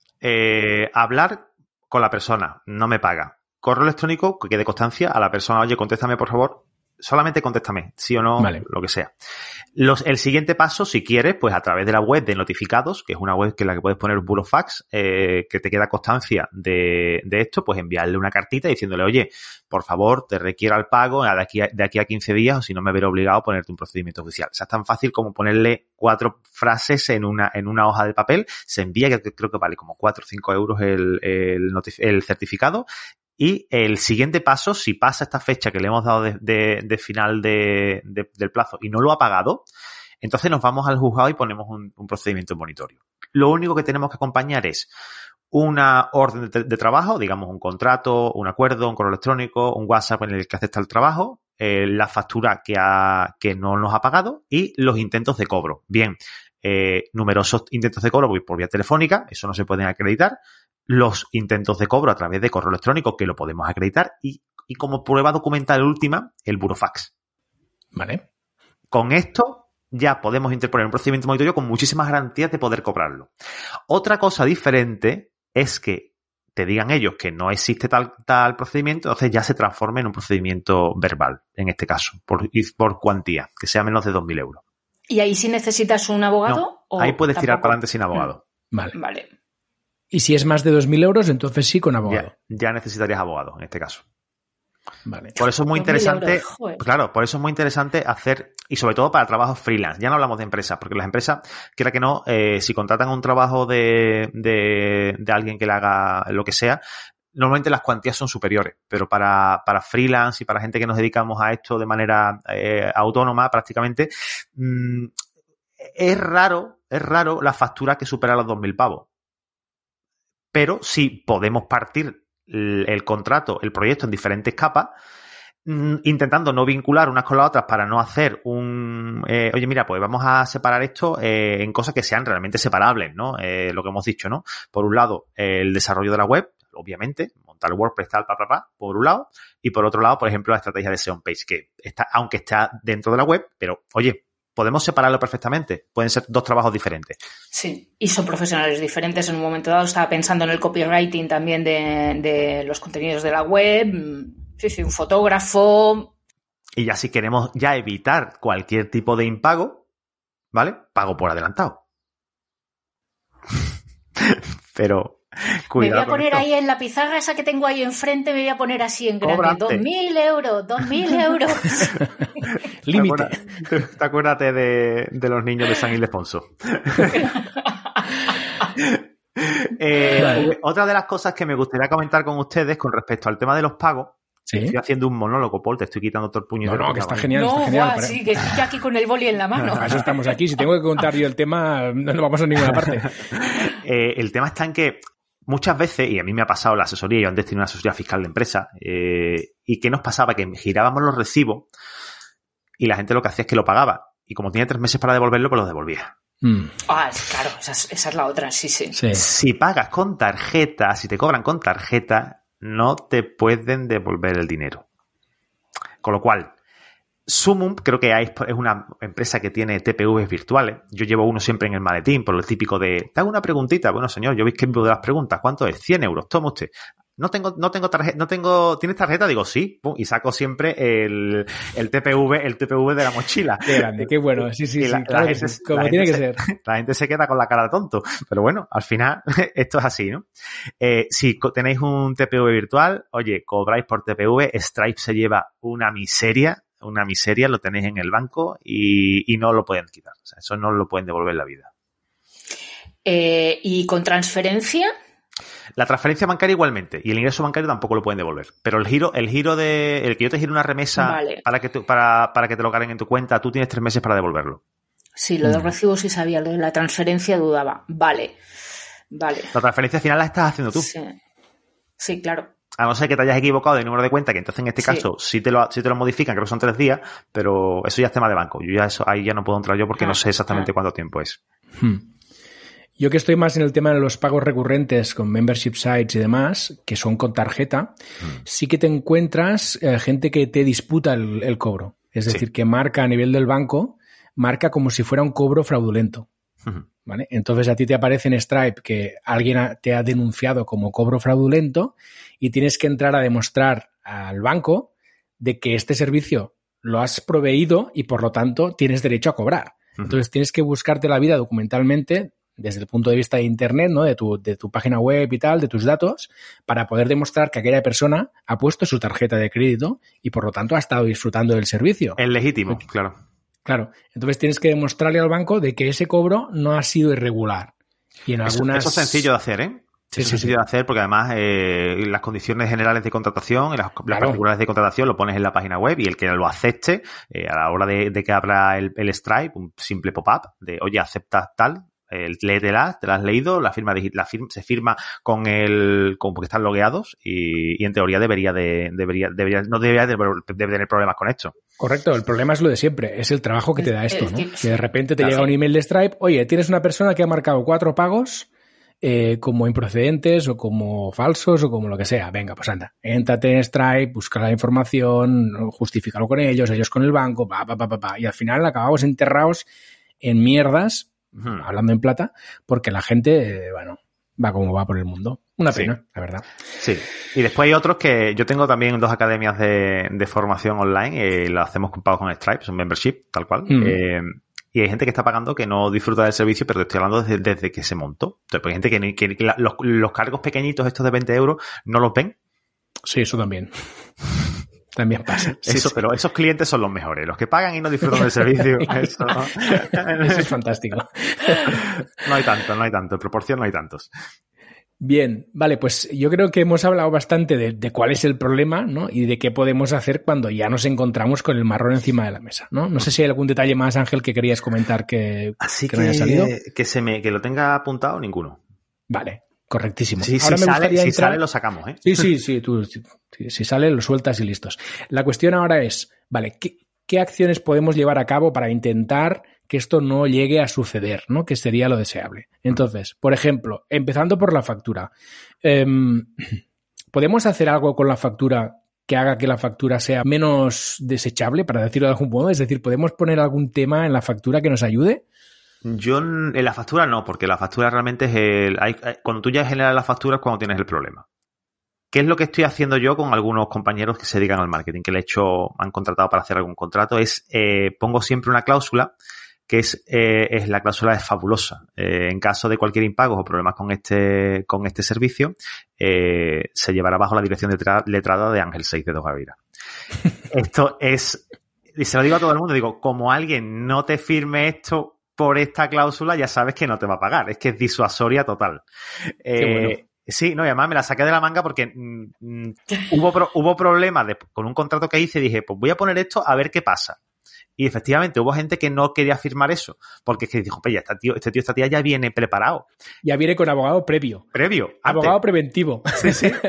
hablar con la persona, no me paga. Correo electrónico, que quede constancia a la persona, oye, contéstame por favor, solamente contéstame, sí o no, vale. Lo que sea. El siguiente paso, si quieres, pues a través de la web de notificados, que es una web que en la que puedes poner un burofax, que te queda constancia de esto, pues enviarle una cartita diciéndole, oye, por favor, te requiero el pago de aquí a 15 días o si no me veré obligado a ponerte un procedimiento oficial. O sea, es tan fácil como ponerle 4 frases en una hoja de papel, se envía, que creo que vale como 4 o 5 euros el certificado. Y el siguiente paso, si pasa esta fecha que le hemos dado de final del plazo y no lo ha pagado, entonces nos vamos al juzgado y ponemos un procedimiento en monitorio. Lo único que tenemos que acompañar es una orden de trabajo, digamos un contrato, un acuerdo, un correo electrónico, un WhatsApp en el que acepta el trabajo, la factura que no nos ha pagado y los intentos de cobro. Bien, numerosos intentos de cobro por vía telefónica, eso no se pueden acreditar. Los intentos de cobro a través de correo electrónico, que lo podemos acreditar, y como prueba documental última, el burofax. Vale. Con esto ya podemos interponer un procedimiento monitorio con muchísimas garantías de poder cobrarlo. Otra cosa diferente es que te digan ellos que no existe tal procedimiento, entonces ya se transforme en un procedimiento verbal, en este caso, por cuantía, que sea menos de 2.000 euros. ¿Y ahí sí necesitas un abogado? No, ahí puedes tirar para adelante sin abogado. Vale. Y si es más de 2.000 euros, entonces sí con abogado. Ya necesitarías abogado, en este caso. Vale. Por eso es muy interesante, claro, por eso es muy interesante hacer, y sobre todo para trabajos freelance. Ya no hablamos de empresas, porque las empresas, quiera que no, si contratan un trabajo de alguien que le haga lo que sea, normalmente las cuantías son superiores, pero para freelance y para gente que nos dedicamos a esto de manera autónoma prácticamente, es raro la factura que supera los 2.000 pavos. Pero si podemos partir el contrato, el proyecto en diferentes capas, intentando no vincular unas con las otras para no hacer oye, mira, pues vamos a separar esto en cosas que sean realmente separables, ¿no? Lo que hemos dicho, ¿no? Por un lado, el desarrollo de la web, obviamente, montar WordPress, tal, por un lado, y por otro lado, por ejemplo, la estrategia de SEO on Page, que está, aunque está dentro de la web, pero, oye, podemos separarlo perfectamente. Pueden ser 2 trabajos diferentes. Sí, y son profesionales diferentes. En un momento dado estaba pensando en el copywriting también de los contenidos de la web. Sí, un fotógrafo. Y ya si queremos ya evitar cualquier tipo de impago, ¿vale? Pago por adelantado. Pero cuidado. Me voy a poner ahí en la pizarra esa que tengo ahí enfrente, me voy a poner así en grande. 2.000 euros, 2.000 euros. Límite. Acuérdate de los niños de San Ildefonso. Vale. Otra de las cosas que me gustaría comentar con ustedes con respecto al tema de los pagos. ¿Sí? Estoy haciendo un monólogo, Paul, te estoy quitando todo el puño. No, que está genial, está genial. Sí, que estoy aquí con el boli en la mano. Para eso estamos aquí. Si tengo que contar yo el tema, no vamos a ninguna parte. El tema está en que muchas veces, y a mí me ha pasado la asesoría, yo antes tenía una asesoría fiscal de empresa, y ¿qué nos pasaba? Que girábamos los recibos y la gente lo que hacía es que lo pagaba. Y como tenía 3 meses para devolverlo, pues lo devolvía. Claro, esa es la otra, sí. Si pagas con tarjeta, si te cobran con tarjeta, no te pueden devolver el dinero. Con lo cual, Sumum, creo que es una empresa que tiene TPVs virtuales. Yo llevo uno siempre en el maletín, por lo típico de, te hago una preguntita. Bueno, señor, yo veis que vivo de las preguntas. ¿Cuánto es? 100 euros. Toma usted. No tengo tarjeta, ¿tienes tarjeta? Digo, sí. Pum, y saco siempre el TPV de la mochila. Qué grande, qué bueno. Sí, claro que sí, como tiene que ser. La gente se queda con la cara de tonto. Pero bueno, al final, esto es así, ¿no? Si tenéis un TPV virtual, oye, cobráis por TPV, Stripe se lleva una miseria, lo tenéis en el banco y no lo pueden quitar. O sea, eso no lo pueden devolver en la vida. ¿Y con transferencia? La transferencia bancaria igualmente, y el ingreso bancario tampoco lo pueden devolver. Pero el que yo te gire una remesa para que te lo carguen en tu cuenta, tú tienes 3 meses para devolverlo. Sí, lo del recibo sí sabía, lo de la transferencia dudaba. Vale. La transferencia final la estás haciendo tú. Sí, claro. A no ser que te hayas equivocado de número de cuenta, que entonces en este caso sí te lo modifican, creo que son 3 días, pero eso ya es tema de banco. Ahí ya no puedo entrar yo porque no sé exactamente cuánto tiempo es. Yo que estoy más en el tema de los pagos recurrentes con membership sites y demás, que son con tarjeta, sí que te encuentras gente que te disputa el cobro. Es decir, que marca a nivel del banco, marca como si fuera un cobro fraudulento. ¿Vale? Entonces a ti te aparece en Stripe que alguien te ha denunciado como cobro fraudulento y tienes que entrar a demostrar al banco de que este servicio lo has proveído y por lo tanto tienes derecho a cobrar. Entonces tienes que buscarte la vida documentalmente desde el punto de vista de Internet, ¿no? De tu página web y tal, de tus datos, para poder demostrar que aquella persona ha puesto su tarjeta de crédito y por lo tanto ha estado disfrutando del servicio. Es legítimo, claro. Claro, entonces tienes que demostrarle al banco de que ese cobro no ha sido irregular. Y en eso es sencillo de hacer, ¿eh? Sí, es sencillo de hacer porque además las condiciones generales de contratación y las particulares de contratación lo pones en la página web y el que lo acepte a la hora de que abra el Stripe, un simple pop-up de, oye, aceptas tal, léetelas, te las has leído, se firma con porque están logueados y en teoría no debería tener problemas con esto. Correcto, el problema es lo de siempre, es el trabajo que te da esto, ¿no? Que de repente te llega un email de Stripe, oye, tienes una persona que ha marcado 4 pagos como improcedentes o como falsos o como lo que sea. Venga, pues anda, éntrate en Stripe, busca la información, justifícalo con ellos con el banco, y al final acabamos enterrados en mierdas, hablando en plata, porque la gente, va como va por el mundo. Una pena, la verdad. Sí. Y después hay otros que yo tengo también 2 academias de formación online, lo hacemos con pagos con Stripe, son membership, tal cual. Y hay gente que está pagando que no disfruta del servicio, pero te estoy hablando desde que se montó. Entonces, pues hay gente que los cargos pequeñitos, estos de 20 euros, no los ven. Sí, eso también. También pasa. Pero esos clientes son los mejores. Los que pagan y no disfrutan del servicio. Eso es fantástico. No hay tanto. En proporción no hay tantos. Bien, vale, pues yo creo que hemos hablado bastante de cuál es el problema, ¿no? Y de qué podemos hacer cuando ya nos encontramos con el marrón encima de la mesa, ¿no? No sé si hay algún detalle más, Ángel, que querías comentar que no haya salido. Que lo tenga apuntado, ninguno. Vale, correctísimo. Sí, ahora si sale, lo sacamos, ¿eh? Sí, tú, si sale, lo sueltas y listos. La cuestión ahora es, vale, ¿qué acciones podemos llevar a cabo para intentar que esto no llegue a suceder, ¿no? Que sería lo deseable. Entonces, por ejemplo, empezando por la factura. ¿Podemos hacer algo con la factura que haga que la factura sea menos desechable, para decirlo de algún modo? Es decir, ¿podemos poner algún tema en la factura que nos ayude? Yo en la factura no, porque la factura realmente es cuando tú ya generas la factura es cuando tienes el problema. ¿Qué es lo que estoy haciendo yo con algunos compañeros que se dedican al marketing? Que han contratado para hacer algún contrato. Pongo siempre una cláusula que es la cláusula es fabulosa. En caso de cualquier impago o problemas con este servicio, se llevará bajo la dirección letrada de Ángel 6 de Dojavira. Esto es, y se lo digo a todo el mundo, digo, como alguien no te firme esto por esta cláusula, ya sabes que no te va a pagar. Es que es disuasoria total. Bueno. Sí, no, y además me la saqué de la manga porque hubo problemas con un contrato que hice y dije, pues voy a poner esto a ver qué pasa. Y efectivamente hubo gente que no quería firmar eso, porque es que dijo, pues ya esta tía ya viene preparado. Ya viene con abogado previo. Abogado preventivo. Sí,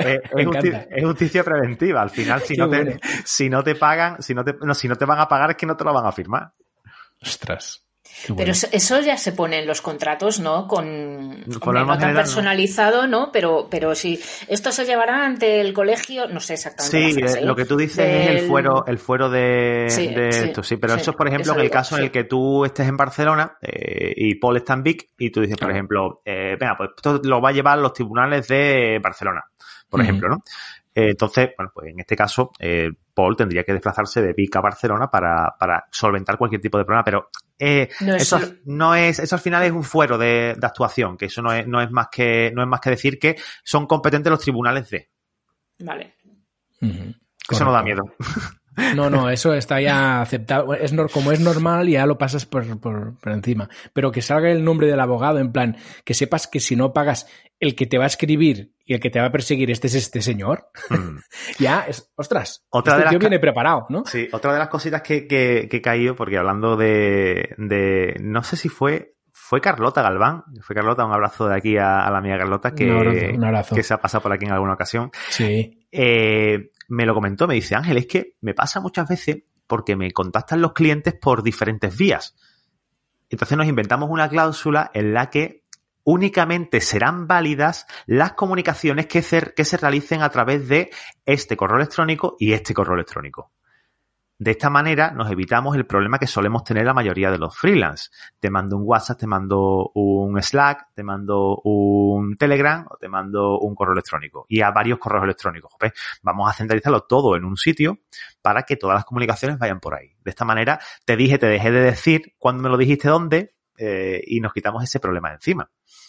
es justicia preventiva. Al final, si no te van a pagar, es que no te lo van a firmar. Ostras. Pero eso ya se pone en los contratos, ¿no? Con no tan personalizado, ¿no? Pero sí, esto se llevará ante el colegio, no sé exactamente. Sí, la frase, lo que tú dices es el fuero de esto, sí. Pero eso es, por ejemplo, en el caso en el que tú estés en Barcelona y Paul está en Vic y tú dices, por ejemplo, venga, pues esto lo va a llevar los tribunales de Barcelona, por ejemplo, ¿no? Entonces, bueno, pues en este caso, Paul tendría que desplazarse de Vic a Barcelona para solventar cualquier tipo de problema, pero eso al final es un fuero de actuación, que eso no es más que decir que son competentes los tribunales de. Vale. Eso no da miedo. No, eso está ya aceptado. Como es normal, ya lo pasas por encima. Pero que salga el nombre del abogado, en plan, que sepas que si no pagas, el que te va a escribir y el que te va a perseguir es este señor, ya es, ostras, este tío viene preparado, ¿no? Sí, otra de las cositas que he caído, porque hablando de no sé si fue Carlota Galván. Fue Carlota, un abrazo de aquí a la amiga Carlota, un abrazo. Que se ha pasado por aquí en alguna ocasión. Sí. Me lo comentó, me dice, Ángel, es que me pasa muchas veces porque me contactan los clientes por diferentes vías. Entonces nos inventamos una cláusula en la que únicamente serán válidas las comunicaciones que se realicen a través de este correo electrónico y este correo electrónico. De esta manera nos evitamos el problema que solemos tener la mayoría de los freelance. Te mando un WhatsApp, te mando un Slack, te mando un Telegram o te mando un correo electrónico. Y a varios correos electrónicos. ¿Ves? Vamos a centralizarlo todo en un sitio para que todas las comunicaciones vayan por ahí. De esta manera te dejé de decir cuándo me lo dijiste dónde y nos quitamos ese problema de encima.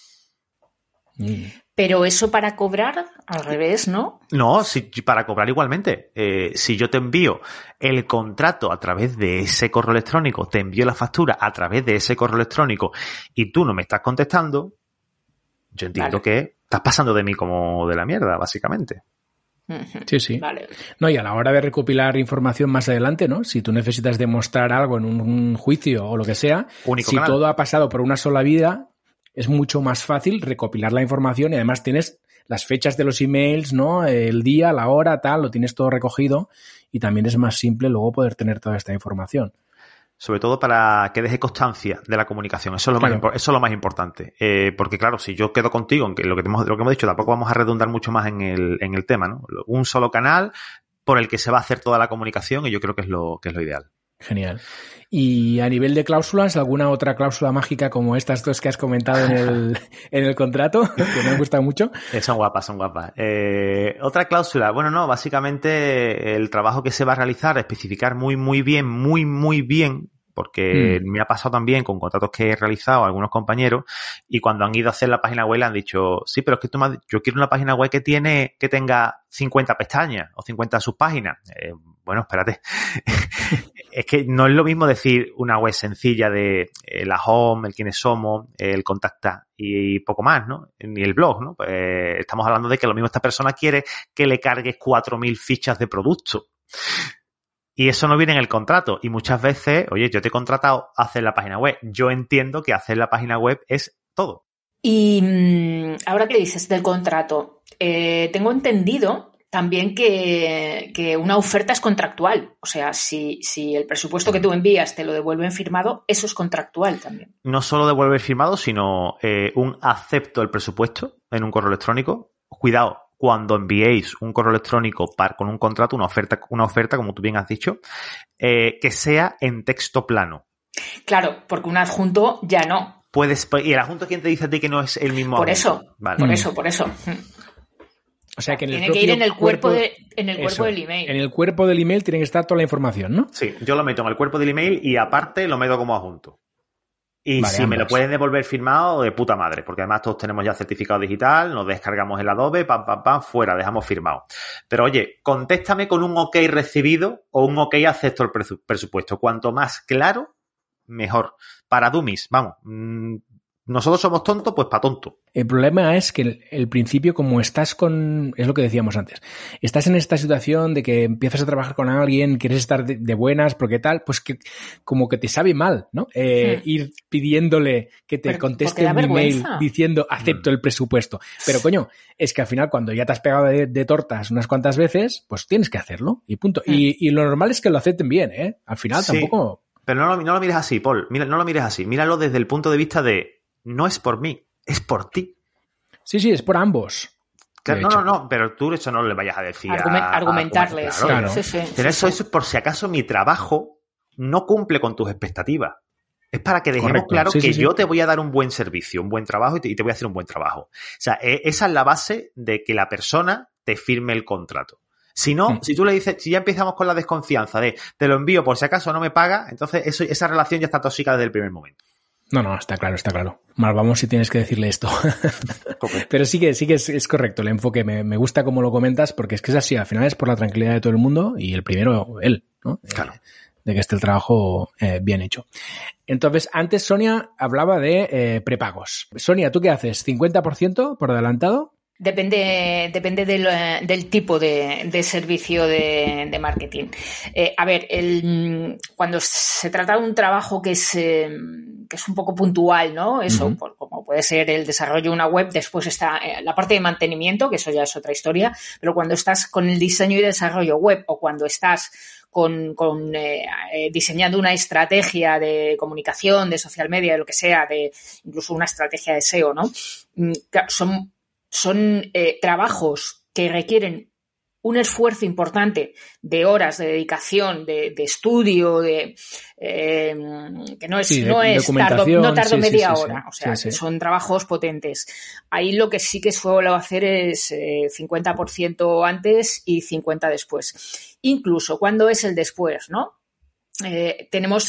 Pero eso para cobrar, al revés, ¿no? No, para cobrar igualmente. Si yo te envío el contrato a través de ese correo electrónico, te envío la factura a través de ese correo electrónico y tú no me estás contestando, yo entiendo que estás pasando de mí como de la mierda, básicamente. Sí. Vale. No, y a la hora de recopilar información más adelante, ¿no? Si tú necesitas demostrar algo en un juicio o lo que sea, si todo ha pasado por una sola vía, es mucho más fácil recopilar la información y además tienes las fechas de los emails, ¿no? El día, la hora, tal, lo tienes todo recogido y también es más simple luego poder tener toda esta información. Sobre todo para que deje constancia de la comunicación. Eso es lo más importante. Porque claro, si yo quedo contigo, aunque lo que hemos dicho, tampoco vamos a redundar mucho más en el tema, ¿no? Un solo canal por el que se va a hacer toda la comunicación y yo creo que es lo ideal. Genial. Y a nivel de cláusulas, ¿alguna otra cláusula mágica como estas dos que has comentado en el contrato? Que me han gustado mucho. Son guapas. Otra cláusula, bueno, no, básicamente el trabajo que se va a realizar, especificar muy bien, porque me ha pasado también con contratos que he realizado a algunos compañeros y cuando han ido a hacer la página web le han dicho, sí, pero es que yo quiero una página web que tenga 50 pestañas o 50 subpáginas. Bueno, espérate. Es que no es lo mismo decir una web sencilla de la home, el quiénes somos, el contacta y poco más, ¿no? Ni el blog, ¿no? Pues estamos hablando de que lo mismo esta persona quiere que le cargues 4.000 fichas de producto. Y eso no viene en el contrato. Y muchas veces, oye, yo te he contratado a hacer la página web. Yo entiendo que hacer la página web es todo. Y ahora que dices del contrato, tengo entendido también que una oferta es contractual. O sea, si el presupuesto que tú envías te lo devuelven firmado, eso es contractual también. No solo devolver firmado, sino un acepto el presupuesto en un correo electrónico. Cuidado, cuando enviéis un correo electrónico con un contrato, una oferta, como tú bien has dicho, que sea en texto plano. Claro, porque un adjunto ya no. ¿Y el adjunto quién te dice a ti que no es el mismo por adjunto? Eso, vale. por eso. O sea que tiene que ir en el cuerpo del email. En el cuerpo del email tiene que estar toda la información, ¿no? Sí, yo lo meto en el cuerpo del email y aparte lo meto como adjunto. Y vale, si me lo pueden devolver firmado, de puta madre, porque además todos tenemos ya certificado digital, nos descargamos el Adobe, fuera, dejamos firmado. Pero oye, contéstame con un OK recibido o un OK acepto el presupuesto. Cuanto más claro, mejor. Para dummies, vamos. Nosotros somos tontos, pues para tonto. El problema es que el principio, como estás es lo que decíamos antes, estás en esta situación de que empiezas a trabajar con alguien, quieres estar de buenas, porque tal, pues que como que te sabe mal, ¿no? Ir pidiéndole que te conteste un email diciendo acepto el presupuesto. Pero coño, es que al final cuando ya te has pegado de tortas unas cuantas veces, pues tienes que hacerlo y punto. Y lo normal es que lo acepten bien, ¿eh? Al final tampoco... Pero no lo mires así, Paul. No lo mires así. Míralo desde el punto de vista de no es por mí, es por ti. Sí, es por ambos. Claro, no, pero tú eso no le vayas a decir argumentarles. Claro. Sí. Pero eso es por si acaso mi trabajo no cumple con tus expectativas. Es para que dejemos claro que yo te voy a dar un buen servicio, un buen trabajo y te voy a hacer un buen trabajo. O sea, esa es la base de que la persona te firme el contrato. Si no, si tú le dices, si ya empezamos con la desconfianza de te lo envío por si acaso no me paga, entonces esa relación ya está tóxica desde el primer momento. No, está claro. Mal vamos si tienes que decirle esto. Pero sí que es correcto el enfoque. Me gusta cómo lo comentas porque es que es así. Al final es por la tranquilidad de todo el mundo y el primero, él, ¿no? Claro. De que esté el trabajo bien hecho. Entonces, antes Sonia hablaba de prepagos. Sonia, ¿tú qué haces? ¿50% por adelantado? Depende del tipo de servicio de marketing. A ver, cuando se trata de un trabajo que es un poco puntual, ¿no? Eso, como puede ser el desarrollo de una web, después está la parte de mantenimiento, que eso ya es otra historia, pero cuando estás con el diseño y desarrollo web o cuando estás diseñando una estrategia de comunicación, de social media, de lo que sea, incluso una estrategia de SEO, ¿no? Son trabajos que requieren un esfuerzo importante de horas de dedicación, de estudio, que no tardo media hora. O sea, son trabajos potentes. Ahí lo que sí que suelo hacer es 50% antes y 50% después. Incluso cuando es el después, ¿no? Tenemos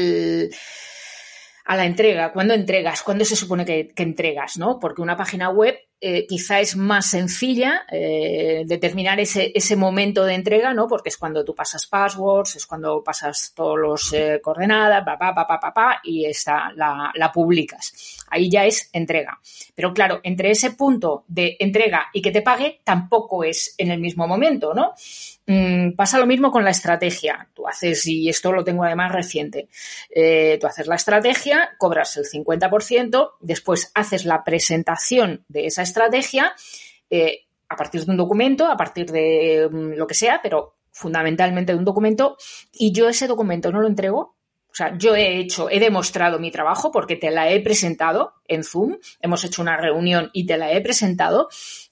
a la entrega. ¿Cuándo entregas? ¿Cuándo se supone que entregas? ¿No? Porque una página web quizá es más sencilla determinar ese momento de entrega, ¿no? Porque es cuando tú pasas passwords, es cuando pasas todos los coordenadas, y la publicas. Ahí ya es entrega. Pero claro, entre ese punto de entrega y que te pague tampoco es en el mismo momento, ¿no? Pasa lo mismo con la estrategia. Tú haces, y esto lo tengo además reciente, tú haces la estrategia, cobras el 50%, después haces la presentación de esa estrategia a partir de un documento, a partir de lo que sea, pero fundamentalmente de un documento, y yo ese documento no lo entrego. O sea, yo he demostrado mi trabajo porque te la he presentado en Zoom, hemos hecho una reunión y te la he presentado,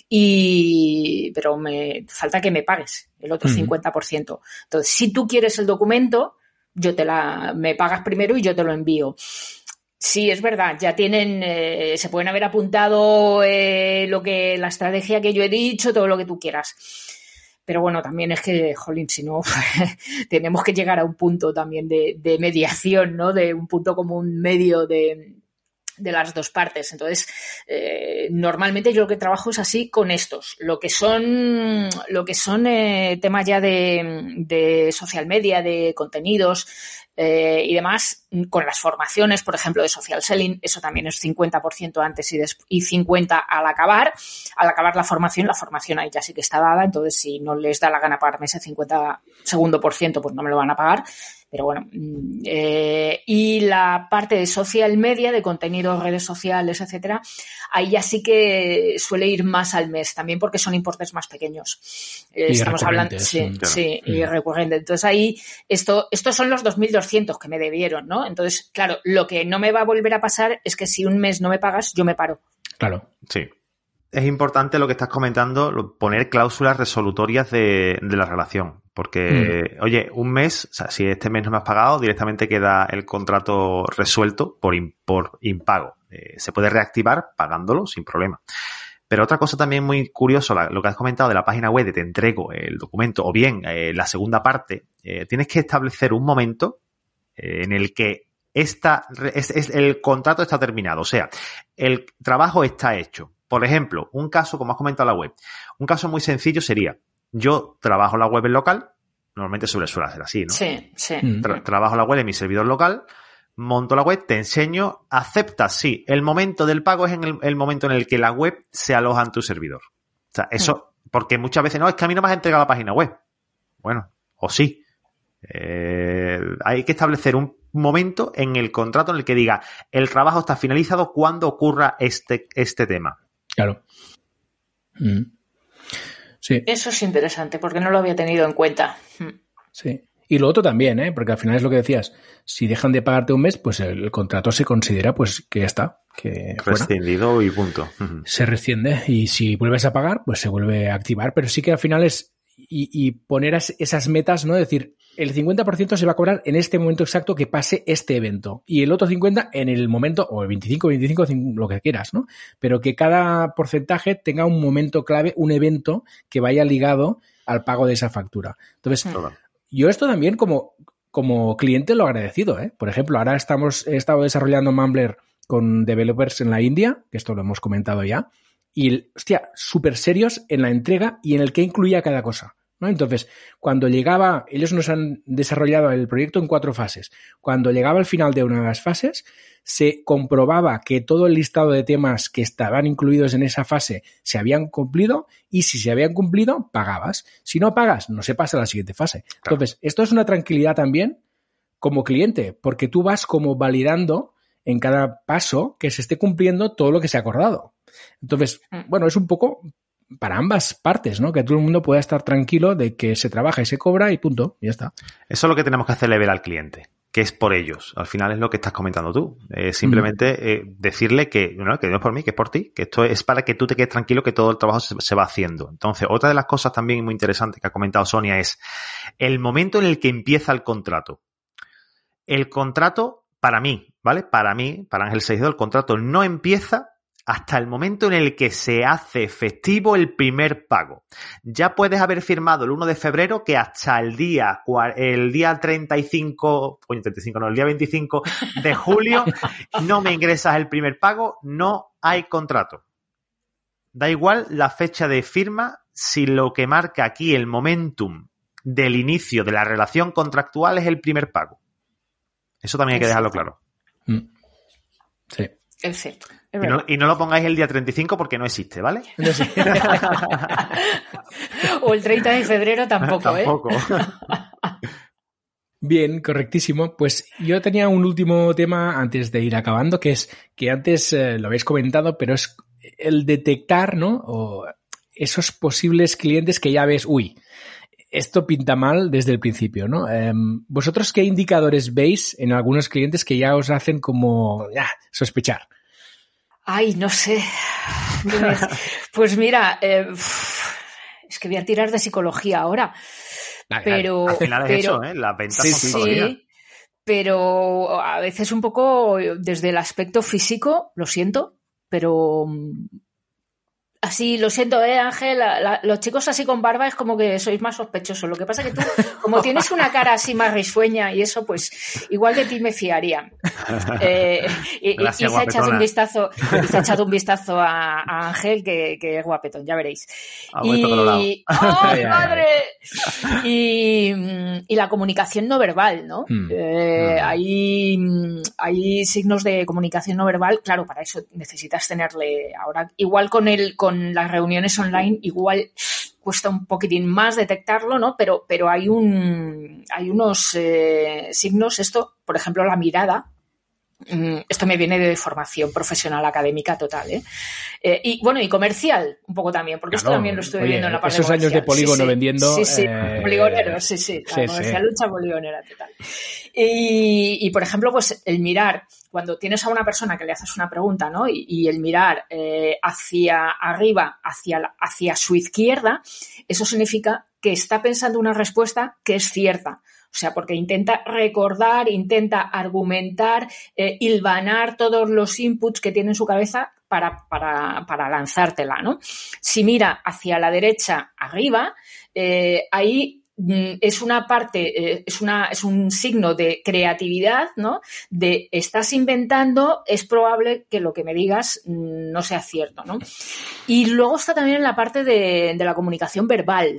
pero me falta que me pagues el otro 50%. Entonces, si tú quieres el documento, me pagas primero y yo te lo envío. Sí, es verdad, ya se pueden haber apuntado la estrategia que yo he dicho, todo lo que tú quieras. Pero bueno, también es que, jolín, si no, tenemos que llegar a un punto también de mediación, ¿no? De un punto común medio de las dos partes. Entonces, normalmente yo lo que trabajo es así con estos. Lo que son temas ya de social media, de contenidos y demás, con las formaciones, por ejemplo, de social selling, eso también es 50% antes y 50% al acabar. Al acabar la formación ahí ya sí que está dada, entonces si no les da la gana pagarme ese 50%, pues no me lo van a pagar. Pero bueno, y la parte de social media, de contenidos, redes sociales, etcétera, ahí ya sí que suele ir más al mes, también porque son importes más pequeños. Estamos hablando, y recurrente. Entonces ahí, estos son los 2.200 que me debieron, ¿no? Entonces, claro, lo que no me va a volver a pasar es que si un mes no me pagas, yo me paro. Claro. Sí. Es importante lo que estás comentando, poner cláusulas resolutorias de la relación. Porque, oye, un mes, o sea, si este mes no me has pagado, directamente queda el contrato resuelto por impago. Se puede reactivar pagándolo sin problema. Pero otra cosa también muy curioso, lo que has comentado de la página web de te entrego el documento, o bien la segunda parte, tienes que establecer un momento en el que el contrato está terminado. O sea, el trabajo está hecho. Por ejemplo, un caso, como has comentado la web, un caso muy sencillo sería, yo trabajo la web en local, normalmente suele ser así, ¿no? Sí. Trabajo la web en mi servidor local, monto la web, te enseño, aceptas, sí. El momento del pago es en el momento en el que la web se aloja en tu servidor. O sea, eso, porque muchas veces, no, es que a mí no me has entregado la página web. Bueno, o sí. Hay que establecer un momento en el contrato en el que diga, el trabajo está finalizado cuando ocurra este tema. Claro. Sí. Eso es interesante porque no lo había tenido en cuenta. Sí. Y lo otro también, porque al final es lo que decías, si dejan de pagarte un mes, pues el contrato se considera pues que ya está. Que rescindido y punto. Se rescinde y si vuelves a pagar, pues se vuelve a activar. Pero sí que al final es y poner esas metas, ¿no? Es decir, el 50% se va a cobrar en este momento exacto que pase este evento y el otro 50% en el momento, o el 25, lo que quieras, ¿no? Pero que cada porcentaje tenga un momento clave, un evento que vaya ligado al pago de esa factura. Entonces, yo esto también como cliente lo he agradecido, ¿eh? Por ejemplo, ahora he estado desarrollando Mumbler con developers en la India, que esto lo hemos comentado ya, y, hostia, súper serios en la entrega y en el que incluía cada cosa, ¿no? Entonces, cuando llegaba, ellos nos han desarrollado el proyecto en 4 fases. Cuando llegaba al final de una de las fases, se comprobaba que todo el listado de temas que estaban incluidos en esa fase se habían cumplido y si se habían cumplido, pagabas. Si no pagas, no se pasa a la siguiente fase. Claro. Entonces, esto es una tranquilidad también como cliente, porque tú vas como validando en cada paso que se esté cumpliendo todo lo que se ha acordado. Entonces, bueno, es un poco para ambas partes, ¿no? Que todo el mundo pueda estar tranquilo de que se trabaja y se cobra y punto, y ya está. Eso es lo que tenemos que hacerle ver al cliente, que es por ellos. Al final es lo que estás comentando tú. Simplemente decirle que no es por mí, que es por ti, que esto es para que tú te quedes tranquilo que todo el trabajo se va haciendo. Entonces, otra de las cosas también muy interesantes que ha comentado Sonia es el momento en el que empieza el contrato. El contrato, para mí, ¿vale? Para Ángel Seijedo, el contrato no empieza hasta el momento en el que se hace efectivo el primer pago. Ya puedes haber firmado el 1 de febrero que hasta el día 35, el día 25 de julio no me ingresas el primer pago, no hay contrato. Da igual la fecha de firma si lo que marca aquí el momentum del inicio de la relación contractual es el primer pago. Eso también hay que dejarlo claro. Sí. Es cierto. Y no lo pongáis el día 35 porque no existe, ¿vale? No sé. O el 30 de febrero tampoco, ¿eh? Tampoco. Bien, correctísimo. Pues yo tenía un último tema antes de ir acabando, que es que antes lo habéis comentado, pero es el detectar, ¿no? O esos posibles clientes que ya ves, esto pinta mal desde el principio, ¿no? ¿Vosotros qué indicadores veis en algunos clientes que ya os hacen como sospechar? Ay, no sé. Pues mira, es que voy a tirar de psicología ahora. Pero al final es eso, ¿eh? Las ventas son psicología. Sí, pero a veces un poco desde el aspecto físico, lo siento, pero así, lo siento, Ángel, los chicos así con barba es como que sois más sospechosos. Lo que pasa es que tú, como tienes una cara así más risueña y eso, pues igual de ti me fiaría. Y se ha echado un vistazo a Ángel, que es guapetón, ya veréis. ¡Ay, madre! Y la comunicación no verbal, ¿no? Hay signos de comunicación no verbal, claro, para eso necesitas tenerle ahora, igual con las reuniones online, igual cuesta un poquitín más detectarlo, ¿no? Pero hay unos signos, esto, por ejemplo, la mirada. Esto me viene de formación profesional académica total, y bueno, y comercial un poco también, porque claro, esto también lo estoy viendo en la parte esos comercial. Años de polígono vendiendo. Poligonero, la comercial lucha poligonera total. Y por ejemplo, pues el mirar, cuando tienes a una persona que le haces una pregunta, ¿no? Y el mirar hacia arriba, hacia su izquierda, eso significa que está pensando una respuesta que es cierta. O sea, porque intenta recordar, intenta argumentar, hilvanar todos los inputs que tiene en su cabeza para lanzártela, ¿no? Si mira hacia la derecha, arriba, ahí es una parte, es un signo de creatividad, ¿no? De estás inventando, es probable que lo que me digas no sea cierto, ¿no? Y luego está también la parte de la comunicación verbal.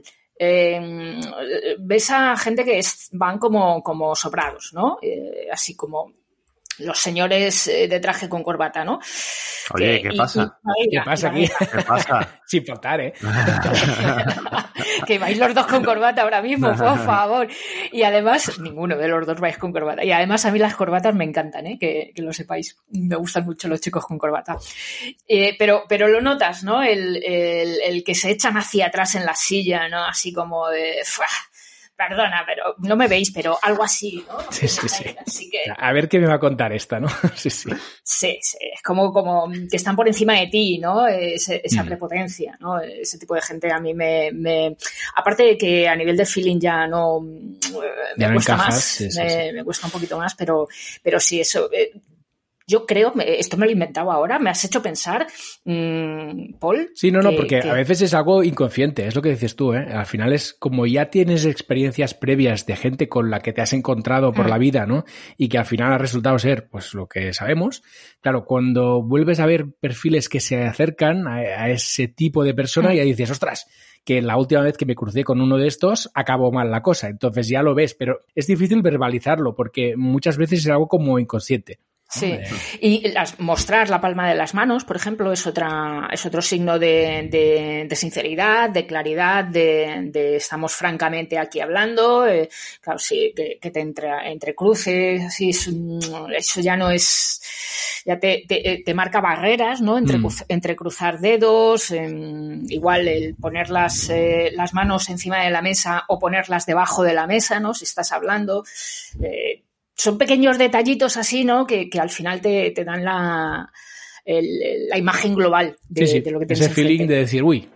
Ves a gente que van como sobrados, ¿no? Así como los señores de traje con corbata, ¿no? Oye, ¿qué pasa? ¿Qué pasa aquí? ¿Qué pasa? Sin faltar, ¿eh? Que vais los dos con corbata ahora mismo, por favor. Y además, ninguno de los dos vais con corbata. Y además a mí las corbatas me encantan, ¿eh? Que lo sepáis. Me gustan mucho los chicos con corbata. Pero lo notas, ¿no? El que se echan hacia atrás en la silla, ¿no? Así como de... Perdona, pero no me veis, pero algo así, ¿no? Sí. Así que... A ver qué me va a contar esta, ¿no? Sí. Sí, es como que están por encima de ti, ¿no? Esa prepotencia, ¿no? Ese tipo de gente a mí me... Aparte de que a nivel de feeling ya no... me cuesta encajas, más, sí. Me cuesta un poquito más, pero sí, eso... Yo creo, esto me lo he inventado ahora, me has hecho pensar, Paul. Sí, no, porque a veces es algo inconsciente, es lo que dices tú, ¿eh? Al final es como ya tienes experiencias previas de gente con la que te has encontrado por la vida, ¿no? Y que al final ha resultado ser, pues, lo que sabemos. Claro, cuando vuelves a ver perfiles que se acercan a ese tipo de persona, ya dices, ostras, que la última vez que me crucé con uno de estos acabó mal la cosa. Entonces ya lo ves, pero es difícil verbalizarlo porque muchas veces es algo como inconsciente. Sí, y mostrar la palma de las manos, por ejemplo, es otro signo de sinceridad, de claridad, de estamos francamente aquí hablando. Claro, sí, que te entrecruces, así, eso ya no es, ya te marca barreras, ¿no? Entre cruzar dedos, igual el poner las manos encima de la mesa o ponerlas debajo de la mesa, ¿no? Si estás hablando, son pequeños detallitos así, ¿no? Que al final te dan la imagen global de lo que tienes ese feeling enfrente. de decir, uy.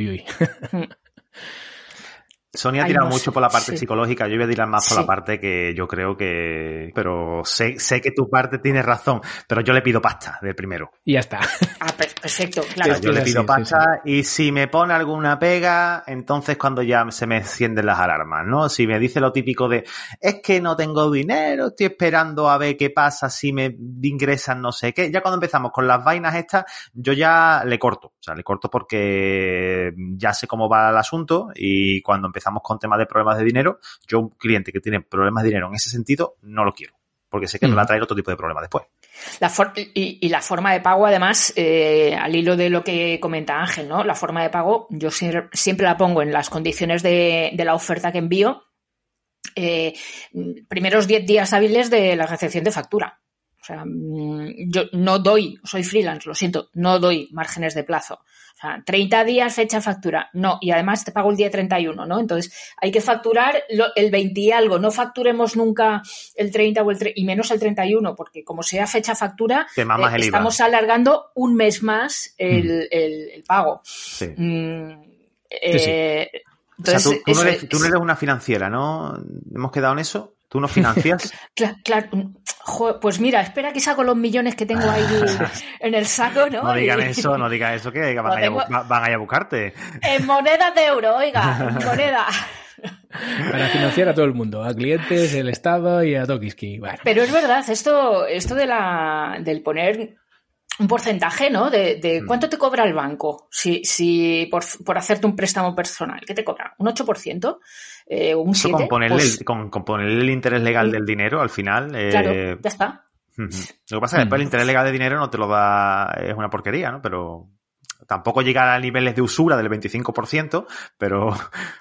Sonia tira mucho por la parte psicológica, yo voy a tirar más por la parte que yo creo que... Pero sé que tu parte tiene razón, pero yo le pido pasta del primero. Y ya está. Perfecto, claro. Yo le pido pasta y si me pone alguna pega, entonces cuando ya se me encienden las alarmas, ¿no? Si me dice lo típico de, es que no tengo dinero, estoy esperando a ver qué pasa si me ingresan no sé qué. Ya cuando empezamos con las vainas estas, yo ya le corto. O sea, le corto porque ya sé cómo va el asunto y cuando empezamos con temas de problemas de dinero, yo un cliente que tiene problemas de dinero en ese sentido, no lo quiero, porque sé que me va a traer otro tipo de problemas después. La forma de pago, además, al hilo de lo que comenta Ángel, ¿no? La forma de pago, yo siempre la pongo en las condiciones de la oferta que envío, primeros 10 días hábiles de la recepción de factura. O sea, yo no doy, soy freelance, lo siento, no doy márgenes de plazo. O sea, 30 días fecha factura, no, y además te pago el día 31, ¿no? Entonces, hay que facturar el 20 y algo, no facturemos nunca el 30 y menos el 31, porque como sea fecha factura, estamos alargando un mes más el pago. Sí. Entonces, o sea, tú no eres una financiera, ¿no? ¿Hemos quedado en eso? ¿Tú no financias? Claro. Pues mira, espera que saco los millones que tengo ahí en el saco, ¿no? No digan eso, que van a ir a buscarte. En monedas de euro, oiga, en moneda. Para financiar a todo el mundo, a clientes, el Estado y a Tokiski. Bueno. Pero es verdad, esto del poner un porcentaje, ¿no? De cuánto te cobra el banco si por hacerte un préstamo personal. ¿Qué te cobra? ¿Un 8%? ¿Un 7%? Con ponerle el interés legal del dinero, al final... Claro, ya está. Lo que pasa es que después el interés legal de dinero no te lo da... Es una porquería, ¿no? Pero... Tampoco llegar a niveles de usura del 25%, pero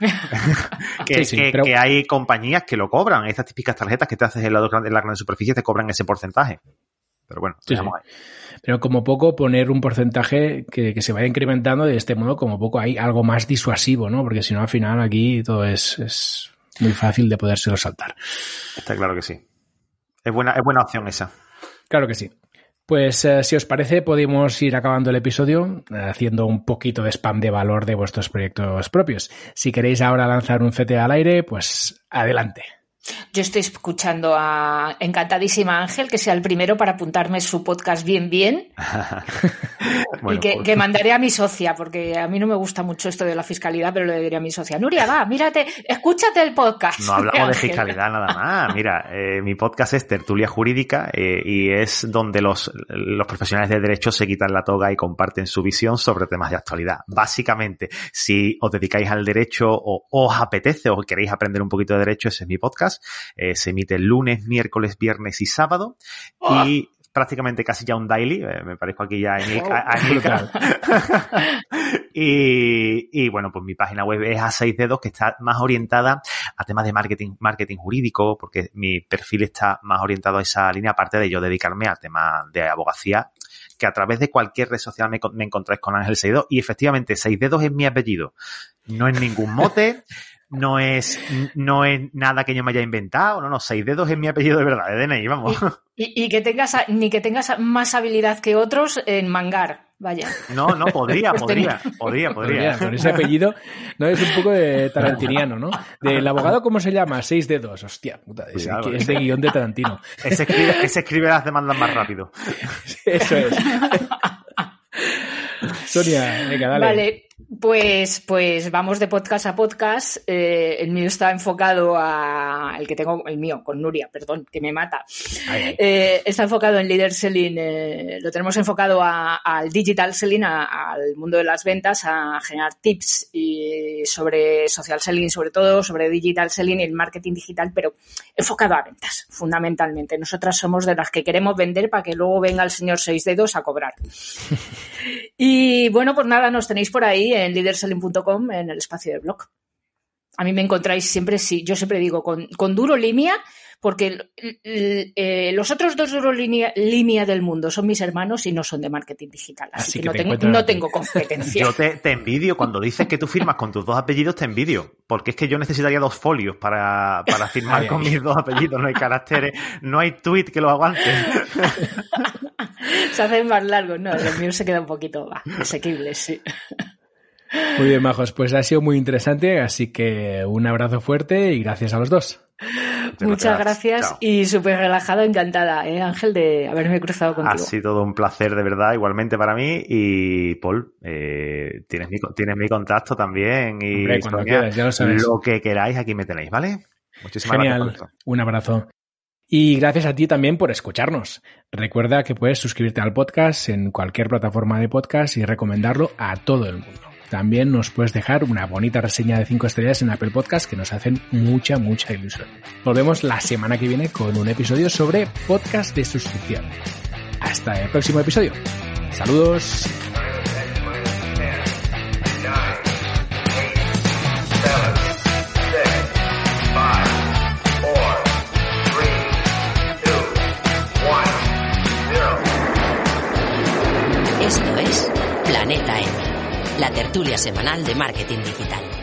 que hay compañías que lo cobran. Estas típicas tarjetas que te haces en la gran superficie te cobran ese porcentaje. Pero bueno, dejamos ahí. Pero como poco poner un porcentaje que se vaya incrementando de este modo, como poco hay algo más disuasivo, ¿no? Porque si no, al final aquí todo es muy fácil de podérselo saltar. Está claro que sí. Es buena opción esa. Claro que sí. Pues si os parece, podemos ir acabando el episodio haciendo un poquito de spam de valor de vuestros proyectos propios. Si queréis ahora lanzar un CTA al aire, pues adelante. Yo estoy escuchando a encantadísima Ángel, que sea el primero para apuntarme su podcast bien. Bueno, y que mandaré a mi socia, porque a mí no me gusta mucho esto de la fiscalidad, pero le diré a mi socia, Nuria, va, mírate, escúchate el podcast. No hablamos de fiscalidad nada más. Mira, mi podcast es Tertulia Jurídica y es donde los profesionales de derecho se quitan la toga y comparten su visión sobre temas de actualidad. Básicamente, si os dedicáis al derecho o os apetece o queréis aprender un poquito de derecho, ese es mi podcast. Se emite el lunes, miércoles, viernes y sábado y prácticamente casi ya un daily, me parezco aquí ya a Emilcar. Y bueno, pues mi página web es A6Dedos, que está más orientada a temas de marketing jurídico, porque mi perfil está más orientado a esa línea, aparte de yo dedicarme a temas de abogacía, que a través de cualquier red social me encontráis con Ángel 6Dedos, y efectivamente 6Dedos es mi apellido. No es ningún mote, no es nada que yo me haya inventado, no, 6 dedos es mi apellido de verdad, de DNI, vamos. Y que tengas más habilidad que otros en mangar, vaya. No, podría. Con ese apellido, no es un poco de tarantiniano, ¿no? Del abogado, ¿cómo se llama? 6 dedos, hostia, puta, es de guión de Tarantino. Ese escribe las demandas más rápido. Eso es. Sonia, venga, dale. Vale, pues vamos de podcast a podcast. El mío está enfocado el mío, con Nuria, perdón, que me mata. Está enfocado en Leader Selling, lo tenemos enfocado al Digital Selling, al mundo de las ventas, a generar tips sobre Social Selling, sobre todo, sobre Digital Selling y el marketing digital, pero enfocado a ventas, fundamentalmente. Nosotras somos de las que queremos vender para que luego venga el señor 6 dedos a cobrar. Y bueno, pues nada, nos tenéis por ahí en leaderselling.com, en el espacio de blog. A mí me encontráis siempre, yo siempre digo, con Duro Línea, porque los otros 2 Duro Línea del mundo son mis hermanos y no son de marketing digital. Así que no tengo competencia. Yo te envidio. Cuando dices que tú firmas con tus 2 apellidos, te envidio. Porque es que yo necesitaría 2 folios para firmar con mis 2 apellidos. No hay caracteres, no hay tweet que lo aguante. Se hacen más largos, no, el mío se queda un poquito asequible, sí. Muy bien, majos, pues ha sido muy interesante, así que un abrazo fuerte y gracias a los 2. Muchas gracias. Chao. Y súper relajado, encantada, Ángel, de haberme cruzado contigo. Ha sido todo un placer, de verdad, igualmente para mí. Y Paul, tienes mi contacto también. Y hombre, cuando quieras, ya lo sabes. Lo que queráis, aquí me tenéis, ¿vale? Muchísimas gracias por esto. Un abrazo. Y gracias a ti también por escucharnos. Recuerda que puedes suscribirte al podcast en cualquier plataforma de podcast y recomendarlo a todo el mundo. También nos puedes dejar una bonita reseña de 5 estrellas en Apple Podcast que nos hacen mucha ilusión. Volvemos la semana que viene con un episodio sobre podcast de suscripción. Hasta el próximo episodio. Saludos. Esto es Planeta M, la tertulia semanal de marketing digital.